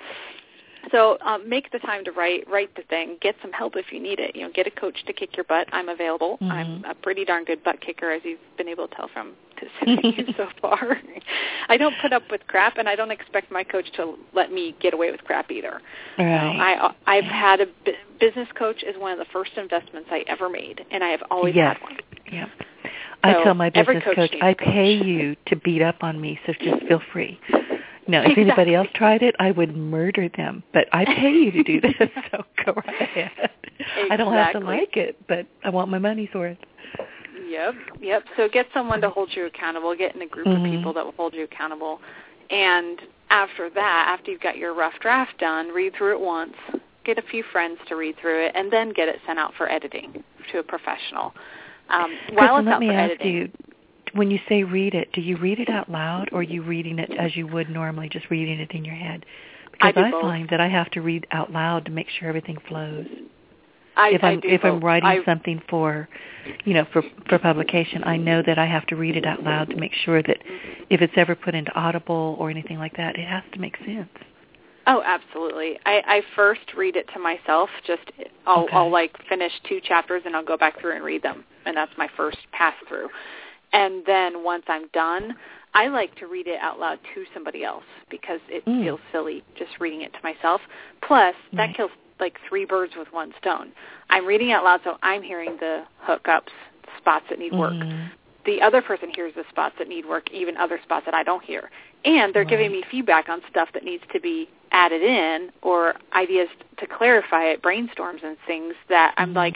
So um, make the time to write, write the thing, get some help if you need it. You know, get a coach to kick your butt. I'm available. Mm-hmm. I'm a pretty darn good butt kicker, as you've been able to tell from you so far. I don't put up with crap, and I don't expect my coach to let me get away with crap either. Right. I, I've had a bu- business coach is one of the first investments I ever made, and I have always yes. had one. Yeah. So I tell my business coach, coach, I coach. pay you to beat up on me, so just feel free. No, if exactly. anybody else tried it, I would murder them. But I pay you to do this, so go right ahead. Exactly. I don't have to like it, but I want my money's worth. Yep, yep. So get someone to hold you accountable. Get in a group mm-hmm. of people that will hold you accountable. And after that, after you've got your rough draft done, read through it once, get a few friends to read through it, and then get it sent out for editing to a professional. Um, while it's let out me for ask editing, you, when you say read it, do you read it out loud, or are you reading it as you would normally, just reading it in your head? Because I, do I both. find that I have to read out loud to make sure everything flows. I, if I'm I do if both. I'm writing I, something for, you know, for for publication, I know that I have to read it out loud to make sure that if it's ever put into Audible or anything like that, it has to make sense. Oh, absolutely. I, I first read it to myself. Just I'll, okay. I'll like finish two chapters and I'll go back through and read them, and that's my first pass through. And then once I'm done, I like to read it out loud to somebody else because it mm. feels silly just reading it to myself. Plus, that right. kills like three birds with one stone. I'm reading out loud, so I'm hearing the hookups, spots that need work. Mm. The other person hears the spots that need work, even other spots that I don't hear. And they're right. giving me feedback on stuff that needs to be added in or ideas to clarify it, brainstorms and things that I'm mm. like,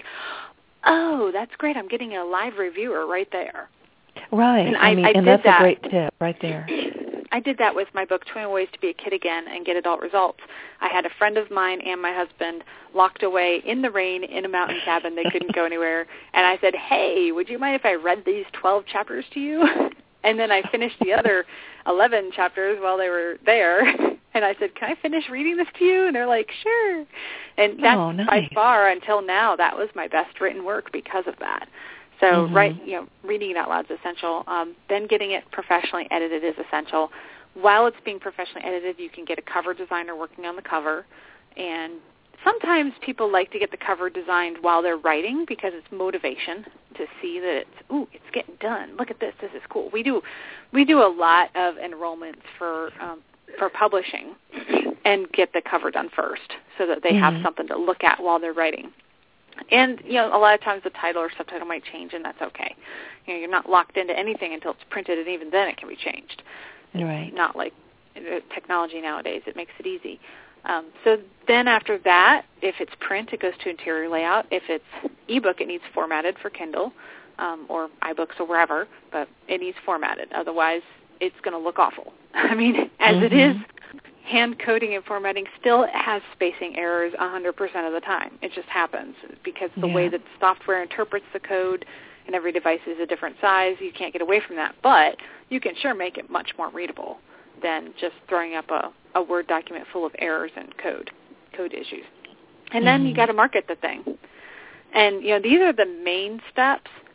oh, that's great. I'm getting a live reviewer right there. Right. And I, I mean, I and did that's that. a great tip right there. I did that with my book, twenty Ways to Be a Kid Again and Get Adult Results. I had a friend of mine and my husband locked away in the rain in a mountain cabin. They couldn't go anywhere. And I said, hey, would you mind if I read these twelve chapters to you? And then I finished the other eleven chapters while they were there. And I said, can I finish reading this to you? And they're like, sure. And that's oh, nice. by far until now, that was my best written work because of that. So, mm-hmm. right, you know, reading it out loud is essential. Um, then getting it professionally edited is essential. While it's being professionally edited, you can get a cover designer working on the cover. And sometimes people like to get the cover designed while they're writing because it's motivation to see that it's, ooh, it's getting done. Look at this. This is cool. We do we do a lot of enrollments for um, for publishing and get the cover done first so that they mm-hmm. have something to look at while they're writing. And, you know, a lot of times the title or subtitle might change, and that's okay. You know, you're not locked into anything until it's printed, and even then it can be changed. Right. It's not like technology nowadays. It makes it easy. Um, so then after that, if it's print, it goes to interior layout. If it's ebook, it needs formatted for Kindle um, or iBooks or wherever, but it needs formatted. Otherwise, it's going to look awful. I mean, as mm-hmm. it is, hand coding and formatting still has spacing errors one hundred percent of the time. It just happens because the yeah. way that software interprets the code and every device is a different size, you can't get away from that. But you can sure make it much more readable than just throwing up a, a Word document full of errors and code, code issues. And then mm-hmm. you got to market the thing. And, you know, these are the main steps.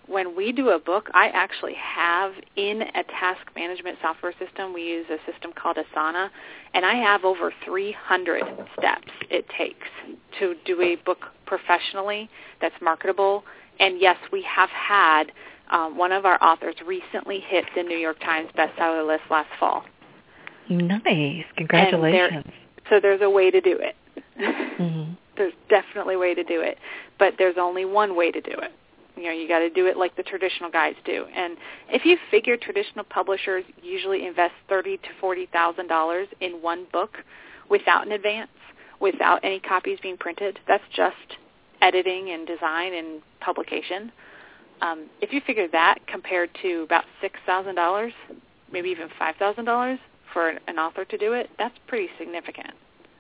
when we do a book, I actually have in a task management software system, we use a system called Asana, and I have over three hundred steps it takes to do a book professionally that's marketable. And yes, we have had um, one of our authors recently hit the New York Times bestseller list last fall. Nice. Congratulations. There, so there's a way to do it. Mm-hmm. There's definitely a way to do it, but there's only one way to do it. You know, you got to do it like the traditional guys do. And if you figure traditional publishers usually invest thirty to forty thousand dollars in one book without an advance, without any copies being printed, that's just editing and design and publication. Um, if you figure that compared to about six thousand dollars, maybe even five thousand dollars for an author to do it, that's pretty significant.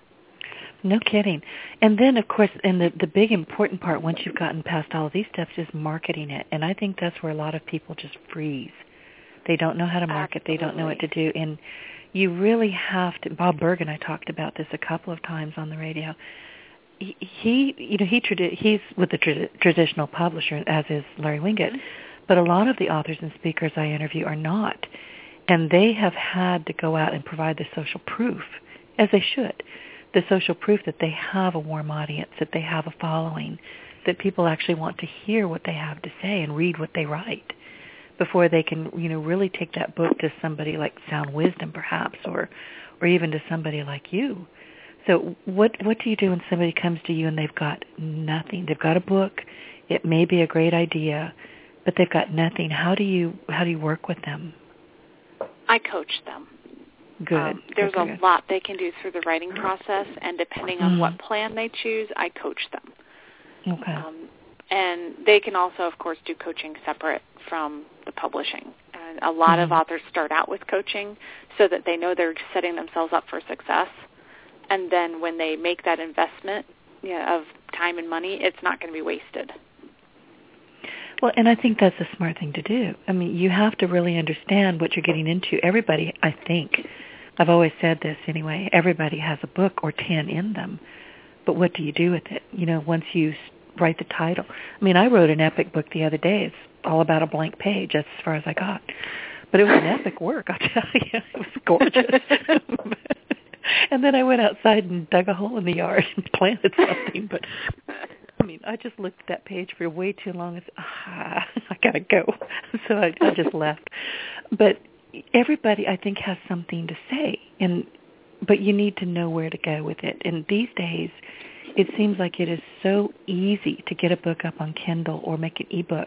No kidding. And then, of course, and the, the big important part once you've gotten past all of these steps is marketing it. And I think that's where a lot of people just freeze. They don't know how to market. Absolutely. They don't know what to do. And you really have to. Bob Berg and I talked about this a couple of times on the radio. He, he you know, he tradi- he's with the tra- traditional publisher, as is Larry Winget. Mm-hmm. But a lot of the authors and speakers I interview are not. And they have had to go out and provide the social proof, as they should. The social proof that they have a warm audience, that they have a following, that people actually want to hear what they have to say and read what they write before they can, you know, really take that book to somebody like Sound Wisdom, perhaps, or or even to somebody like you. So what what do you do when somebody comes to you and they've got nothing? They've got a book. It may be a great idea, but they've got nothing. How do you how do you work with them? I coach them. Good. Um, there's good, a good. lot they can do through the writing process, and depending on mm-hmm. what plan they choose, I coach them. Okay. Um, and they can also, of course, do coaching separate from the publishing. And a lot mm-hmm. of authors start out with coaching so that they know they're setting themselves up for success. And then when they make that investment, you know, of time and money, it's not going to be wasted. Well, and I think that's a smart thing to do. I mean, you have to really understand what you're getting into. Everybody, I think, I've always said this anyway, everybody has a book or ten in them. But what do you do with it? You know, once you write the title. I mean, I wrote an epic book the other day. It's all about a blank page. That's as far as I got. But it was an epic work, I'll tell you. It was gorgeous. And then I went outside and dug a hole in the yard and planted something. But I mean, I just looked at that page for way too long and said, ah, I got to go. So I, I just left. But everybody, I think, has something to say, and but you need to know where to go with it. And these days, it seems like it is so easy to get a book up on Kindle or make an ebook.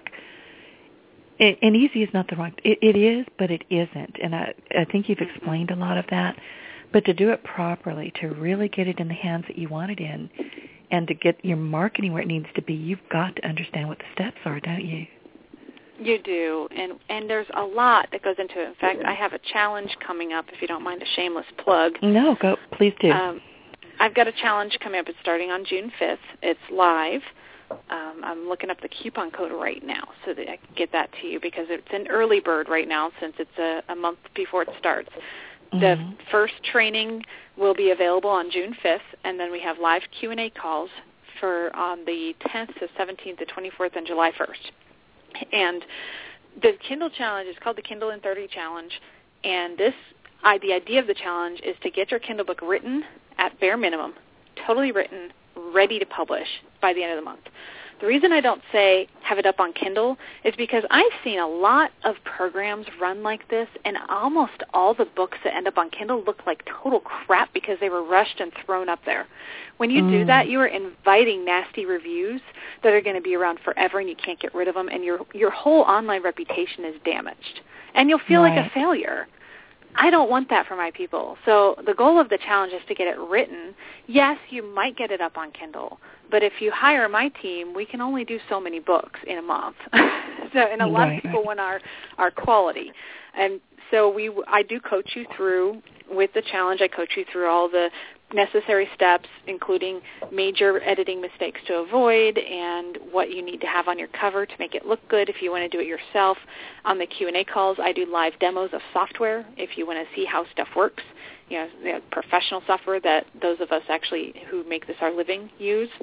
And, and easy is not the wrong. It, it is, but it isn't. And I, I think you've explained a lot of that. But to do it properly, to really get it in the hands that you want it in, and to get your marketing where it needs to be, you've got to understand what the steps are, don't you? You do, and and there's a lot that goes into it. In fact, I have a challenge coming up, if you don't mind a shameless plug. No, go, please do. Um, I've got a challenge coming up. It's starting on June fifth. It's live. Um, I'm looking up the coupon code right now so that I can get that to you because it's an early bird right now since it's a, a month before it starts. The mm-hmm. first training will be available on June fifth, and then we have live Q and A calls for on the tenth, the seventeenth, the twenty-fourth, and July first. And the Kindle Challenge is called the Kindle in thirty Challenge, and this I, the idea of the challenge is to get your Kindle book written at bare minimum, totally written, ready to publish by the end of the month. The reason I don't say have it up on Kindle is because I've seen a lot of programs run like this, and almost all the books that end up on Kindle look like total crap because they were rushed and thrown up there. When you mm. do that, you are inviting nasty reviews that are going to be around forever, and you can't get rid of them, and your your whole online reputation is damaged, and you'll feel right. like a failure. I don't want that for my people. So the goal of the challenge is to get it written. Yes, you might get it up on Kindle, but if you hire my team, we can only do so many books in a month. so, and a lot right, of people right. want our, our quality. And so we, I do coach you through, with the challenge, I coach you through all the necessary steps, including major editing mistakes to avoid and what you need to have on your cover to make it look good if you want to do it yourself. On the Q and A calls, I do live demos of software if you want to see how stuff works, you know, you know, professional software that those of us actually who make this our living use.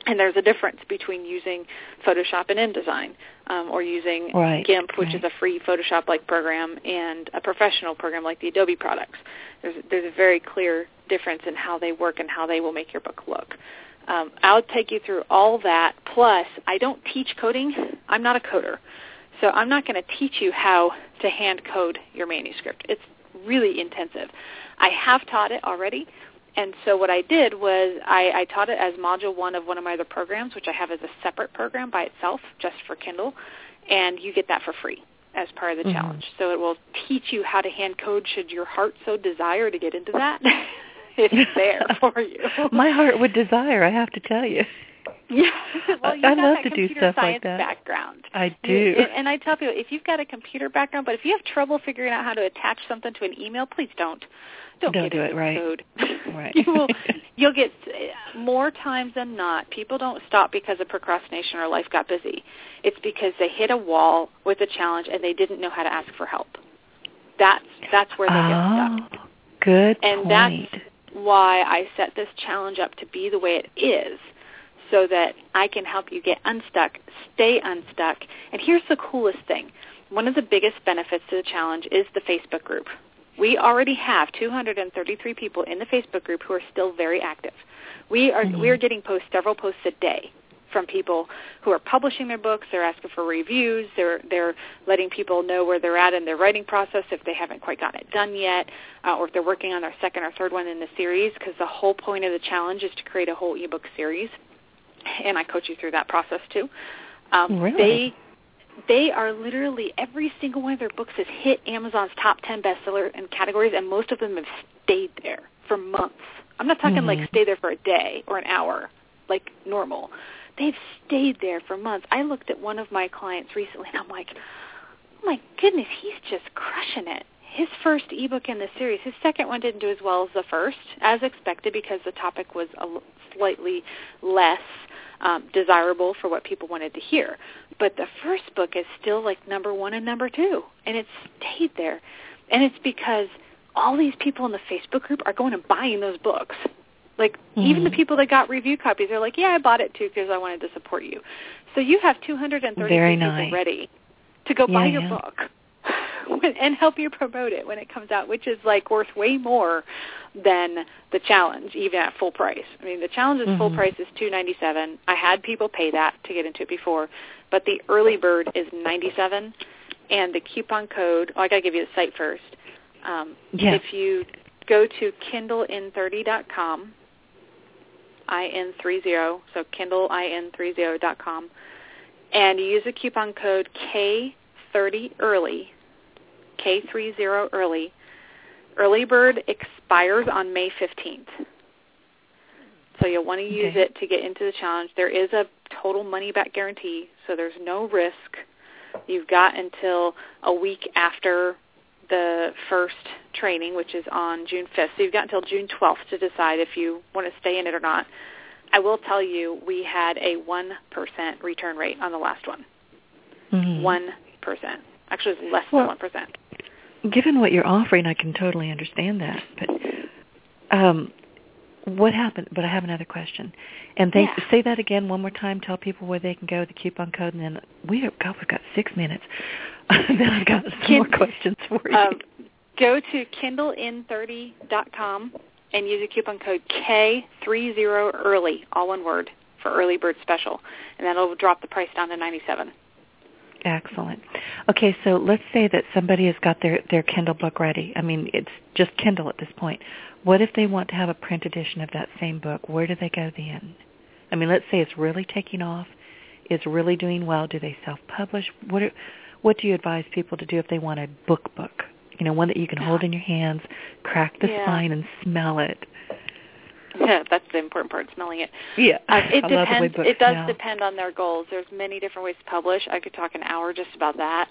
And there's a difference between using Photoshop and InDesign um, or using right, GIMP, which right. is a free Photoshop-like program, and a professional program like the Adobe products. There's, there's a very clear difference in how they work and how they will make your book look. Um, I'll take you through all that. Plus, I don't teach coding. I'm not a coder. So I'm not going to teach you how to hand code your manuscript. It's really intensive. I have taught it already. And so what I did was I, I taught it as module one of one of my other programs, which I have as a separate program by itself just for Kindle, and you get that for free as part of the mm-hmm. challenge. So it will teach you how to hand code should your heart so desire to get into that. It's there for you. My heart would desire, I have to tell you. Yeah, well, you've I got love that to do computer stuff science like that. background. I do. You, and I tell people, if you've got a computer background, but if you have trouble figuring out how to attach something to an email, please don't. Don't, don't get do into it right. Code. Right. you will, you'll get more times than not. People don't stop because of procrastination or life got busy. It's because they hit a wall with a challenge and they didn't know how to ask for help. That's that's where they oh, get stuck. Good and point. that's why I set this challenge up to be the way it is, so that I can help you get unstuck, stay unstuck. And here's the coolest thing. One of the biggest benefits to the challenge is the Facebook group. We already have two hundred thirty-three people in the Facebook group who are still very active. We are mm-hmm. we are getting posts, several posts a day from people who are publishing their books. They're asking for reviews. They're they're letting people know where they're at in their writing process if they haven't quite gotten it done yet, uh, or if they're working on their second or third one in the series, because the whole point of the challenge is to create a whole ebook series. And I coach you through that process too. Um, really? They they are literally, every single one of their books has hit Amazon's top ten bestseller in categories, and most of them have stayed there for months. I'm not talking mm-hmm. like stay there for a day or an hour, like normal. They've stayed there for months. I looked at one of my clients recently, and I'm like, oh my goodness, he's just crushing it. His first ebook in the series, his second one didn't do as well as the first, as expected, because the topic was a slightly less um, desirable for what people wanted to hear. But the first book is still like number one and number two, and it's stayed there. And it's because all these people in the Facebook group are going and buying those books. Like, mm-hmm. even the people that got review copies are like, yeah, I bought it too because I wanted to support you. So you have two hundred thirty Very people nice. ready to go yeah, buy your yeah. book and help you promote it when it comes out, which is like worth way more than the challenge, even at full price. I mean, the challenge's mm-hmm. full price is two hundred ninety-seven dollars. I had people pay that to get into it before, but the early bird is ninety-seven dollars, and the coupon code, oh, I got to give you the site first. Um, yeah. If you go to kindle in thirty dot com, I N thirty, so kindle in thirty dot com, and you use the coupon code K thirty early, K thirty early. Early bird expires on May fifteenth. So you'll want to use okay. it to get into the challenge. There is a total money-back guarantee, so there's no risk. You've got until a week after the first training, which is on June fifth. So you've got until June twelfth to decide if you want to stay in it or not. I will tell you we had a one percent return rate on the last one. Mm-hmm. one percent. Actually, it was less well, than one percent. Given what you're offering, I can totally understand that. But um, what happened? But I have another question. And thank, yeah. say that again one more time. Tell people where they can go, the coupon code, and then we have, God, we've got six minutes. Then I've got some Kin- more questions for you. Um, go to kindle in thirty dot com and use the coupon code K thirty early, all one word, for early bird special, and that'll drop the price down to ninety-seven dollars. Excellent. Okay, so let's say that somebody has got their, their Kindle book ready. I mean, it's just Kindle at this point. What if they want to have a print edition of that same book? Where do they go then? I mean, let's say it's really taking off. It's really doing well. Do they self-publish? What are, what do you advise people to do if they want a book book? You know, one that you can hold in your hands, crack the yeah. spine, and smell it. Yeah, that's the important part, smelling it. Yeah, um, it I depends. love the way books it does smell. depend on their goals. There's many different ways to publish. I could talk an hour just about that.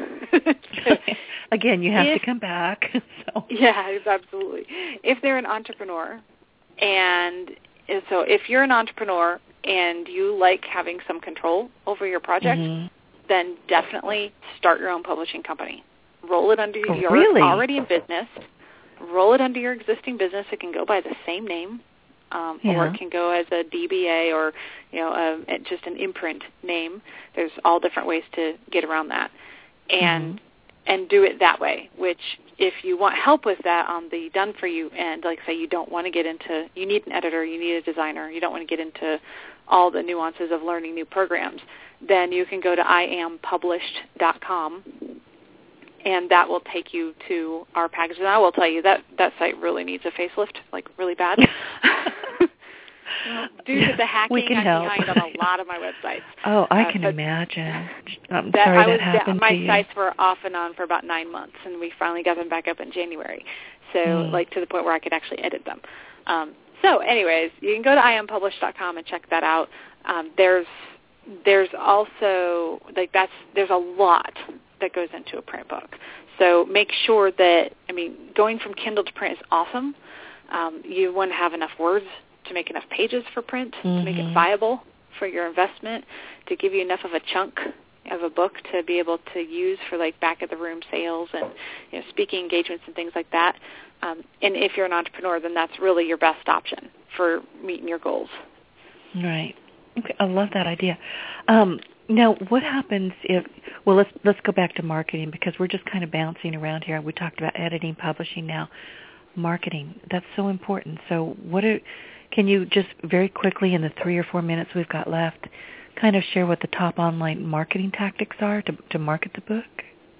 Again, you have if, to come back. So. Yeah, absolutely. If they're an entrepreneur, and, and so if you're an entrepreneur and you like having some control over your project, mm-hmm. then definitely start your own publishing company. Roll it under oh, your really? already in business. Roll it under your existing business. It can go by the same name. um, yeah. or it can go as a D B A or, you know, a, just an imprint name. There's all different ways to get around that. And mm-hmm. and do it that way, which if you want help with that on the done-for-you end, like say you don't want to get into, you need an editor, you need a designer, you don't want to get into all the nuances of learning new programs, then you can go to I am published dot com, and that will take you to our package. And I will tell you that that site really needs a facelift, like really bad. Due to the hacking, I'm help. behind on a lot of my websites. Oh, I uh, can imagine. I'm that, sorry I was, that happened my to you. My sites were off and on for about nine months, and we finally got them back up in January. So, mm. like, to the point where I could actually edit them. Um, so, anyways, you can go to I am published dot com and check that out. Um, there's there's also, like, that's there's a lot that goes into a print book. So make sure that, I mean, going from Kindle to print is awesome. Um, you want to have enough words to make enough pages for print, mm-hmm. to make it viable for your investment, to give you enough of a chunk of a book to be able to use for like back of the room sales and, you know, speaking engagements and things like that. Um, and if you're an entrepreneur, then that's really your best option for meeting your goals. Right. Okay. I love that idea. Um, now, what happens if? Well, let's let's go back to marketing because we're just kind of bouncing around here. We talked about editing, publishing. Now, marketing. That's so important. So, what are Can you just very quickly, in the three or four minutes we've got left, kind of share what the top online marketing tactics are to, to market the book?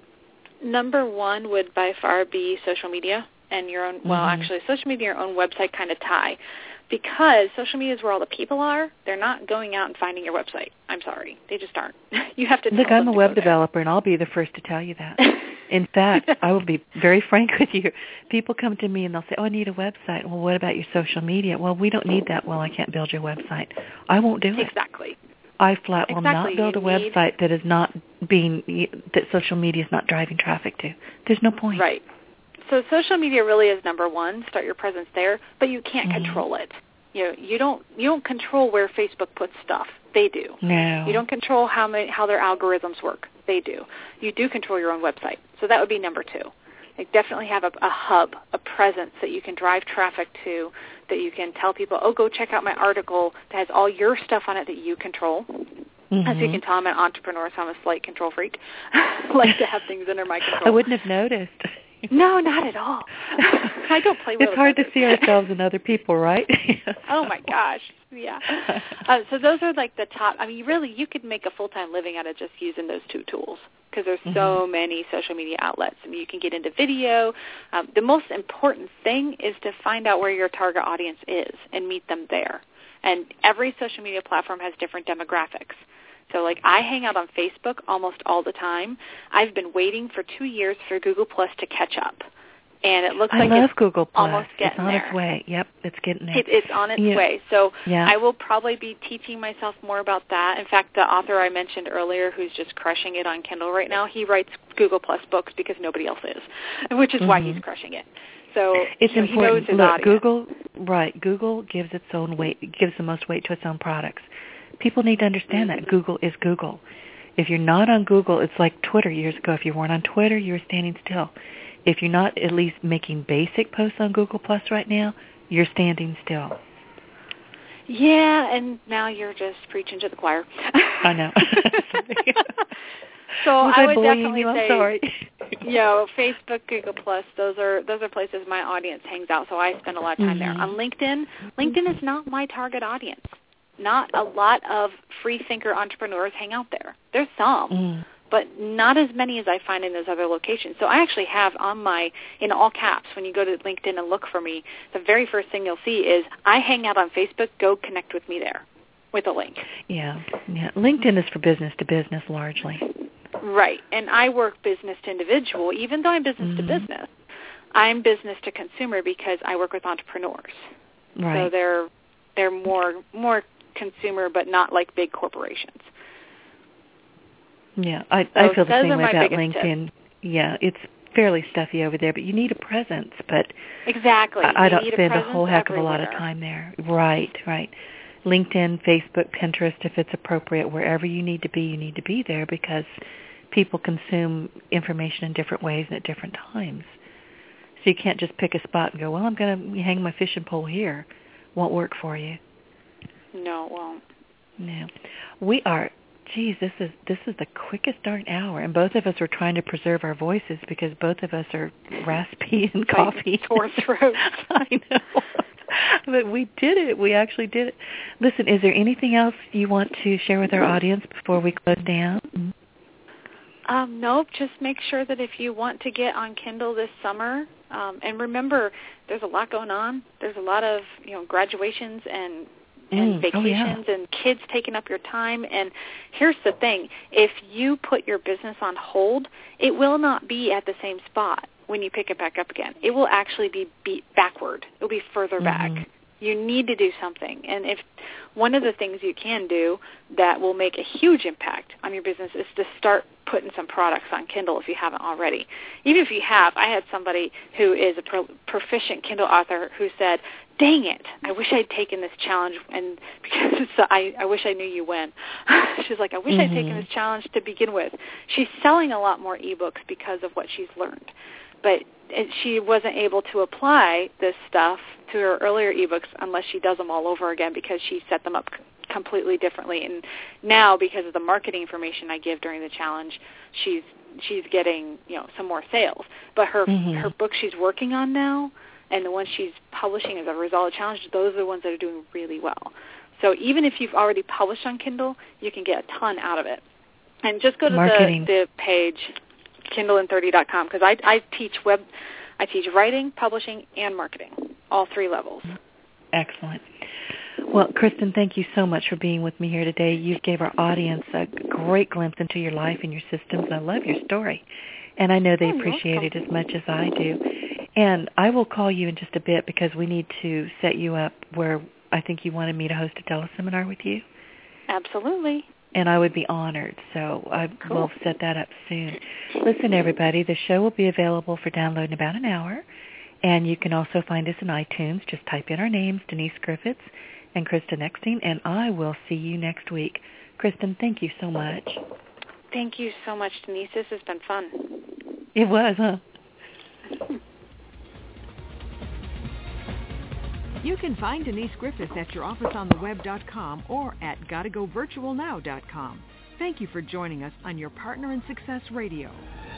Number one would by far be social media and your own, well, mm-hmm. actually, social media and your own website kind of tie. Because social media is where all the people are, they're not going out and finding your website. I'm sorry. They just aren't. You have to tell Look, I'm them a to web go developer, there. And I'll be the first to tell you that. In fact, I will be very frank with you. People come to me and they'll say, oh, I need a website. Well, what about your social media? Well, we don't need that. Well, I can't build your website. I won't do it. Exactly. I flat will exactly. not build you a website need... that is not being, that social media is not driving traffic to. There's no point. Right. So social media really is number one. Start your presence there, but you can't mm-hmm. control it. You know, you don't you don't control where Facebook puts stuff. They do. No. You don't control how many, how their algorithms work. They do. You do control your own website. So that would be number two. Like definitely have a, a hub, a presence that you can drive traffic to, that you can tell people, oh, go check out my article that has all your stuff on it that you control. Mm-hmm. As you can tell, I'm an entrepreneur, so I'm a slight control freak. I like to have things under my control. I wouldn't have noticed. No, not at all. I don't play well It's hard with to see ourselves and other people, right? Oh, my gosh. Yeah. Uh, so those are like the top. I mean, really, you could make a full-time living out of just using those two tools because there's mm-hmm. so many social media outlets. I mean, you can get into video. Um, the most important thing is to find out where your target audience is and meet them there. And every social media platform has different demographics. So, like, I hang out on Facebook almost all the time. I've been waiting for two years for Google Plus to catch up. And it looks I like love it's Google Plus. almost getting It's on there. its way. Yep, it's getting there. It, it's on its yeah. way. So yeah. I will probably be teaching myself more about that. In fact, the author I mentioned earlier who's just crushing it on Kindle right now, he writes Google Plus books because nobody else is, which is mm-hmm. why he's crushing it. So it's you know, important. He knows his Look, audience. Google, right, Google gives its own weight, gives the most weight to its own products. People need to understand mm-hmm. that. Google is Google. If you're not on Google, it's like Twitter years ago. If you weren't on Twitter, you were standing still. If you're not at least making basic posts on Google Plus right now, you're standing still. Yeah, and now you're just preaching to the choir. I know. So Was I I would bullying definitely you? I'm say, sorry. you know, Facebook, Google Plus, those are those are places my audience hangs out. So I spend a lot of time mm-hmm. there. On LinkedIn, LinkedIn is not my target audience. Not a lot of free thinker entrepreneurs hang out there. There's some, mm. but not as many as I find in those other locations. So I actually have on my, in all caps, when you go to LinkedIn and look for me, the very first thing you'll see is I hang out on Facebook. Go connect with me there with a link. Yeah, yeah. LinkedIn is for business to business largely. Right, and I work business to individual. Even though I'm business mm-hmm. to business, I'm business to consumer because I work with entrepreneurs. Right. So they're they're more more consumer, but not like big corporations. Yeah, I, I so feel the same way about LinkedIn. Tip. Yeah, it's fairly stuffy over there, but you need a presence. But exactly, I, I don't need spend a, a whole heck everywhere. of a lot of time there. Right, right. LinkedIn, Facebook, Pinterest, if it's appropriate, wherever you need to be, you need to be there because people consume information in different ways and at different times. So you can't just pick a spot and go, well, I'm going to hang my fishing pole here. won't work for you. No, it won't. No. We are, geez, this is this is the quickest darn hour, and both of us are trying to preserve our voices because both of us are raspy and coffee. Sore throats. I know. But we did it. We actually did it. Listen, is there anything else you want to share with our audience before we close down? Um, nope. Just make sure that if you want to get on Kindle this summer, um, and remember, there's a lot going on. There's a lot of, you know, graduations and and Mm, vacations oh, yeah. and kids taking up your time. And here's the thing. If you put your business on hold, it will not be at the same spot when you pick it back up again. It will actually be beat backward. It will be further Mm-hmm. back. You need to do something. And if one of the things you can do that will make a huge impact on your business is to start putting some products on Kindle if you haven't already. Even if you have, I had somebody who is a pro- proficient Kindle author who said, dang it, I wish I'd taken this challenge, and because it's a, I, I wish I knew you when. She's like, I wish mm-hmm. I'd taken this challenge to begin with. She's selling a lot more ebooks because of what she's learned. But it, she wasn't able to apply this stuff to her earlier ebooks unless she does them all over again because she set them up c- completely differently. And now, because of the marketing information I give during the challenge, she's she's getting, you know, some more sales. But her mm-hmm. her book she's working on now and the ones she's publishing as a result of the challenge, those are the ones that are doing really well. So even if you've already published on Kindle, you can get a ton out of it. And just go to the, the page, Kindle in thirty dot com, because I, I teach web, I teach writing, publishing, and marketing, all three levels. Excellent. Well, Kristen, thank you so much for being with me here today. You gave our audience a great glimpse into your life and your systems, and I love your story. And I know they oh, appreciate it as much as I do. And I will call you in just a bit because we need to set you up where I think you wanted me to host a teleseminar with you. Absolutely. And I would be honored, so I cool. will set that up soon. Listen, everybody, the show will be available for download in about an hour, and you can also find us in iTunes. Just type in our names, Denise Griffiths and Kristen Eckstein, and I will see you next week. Kristen, thank you so much. Thank you so much, Denise. This has been fun. It was, huh? You can find Denise Griffiths at your office on the web dot com or at gotta go virtual now dot com. Thank you for joining us on Your Partner in Success Radio.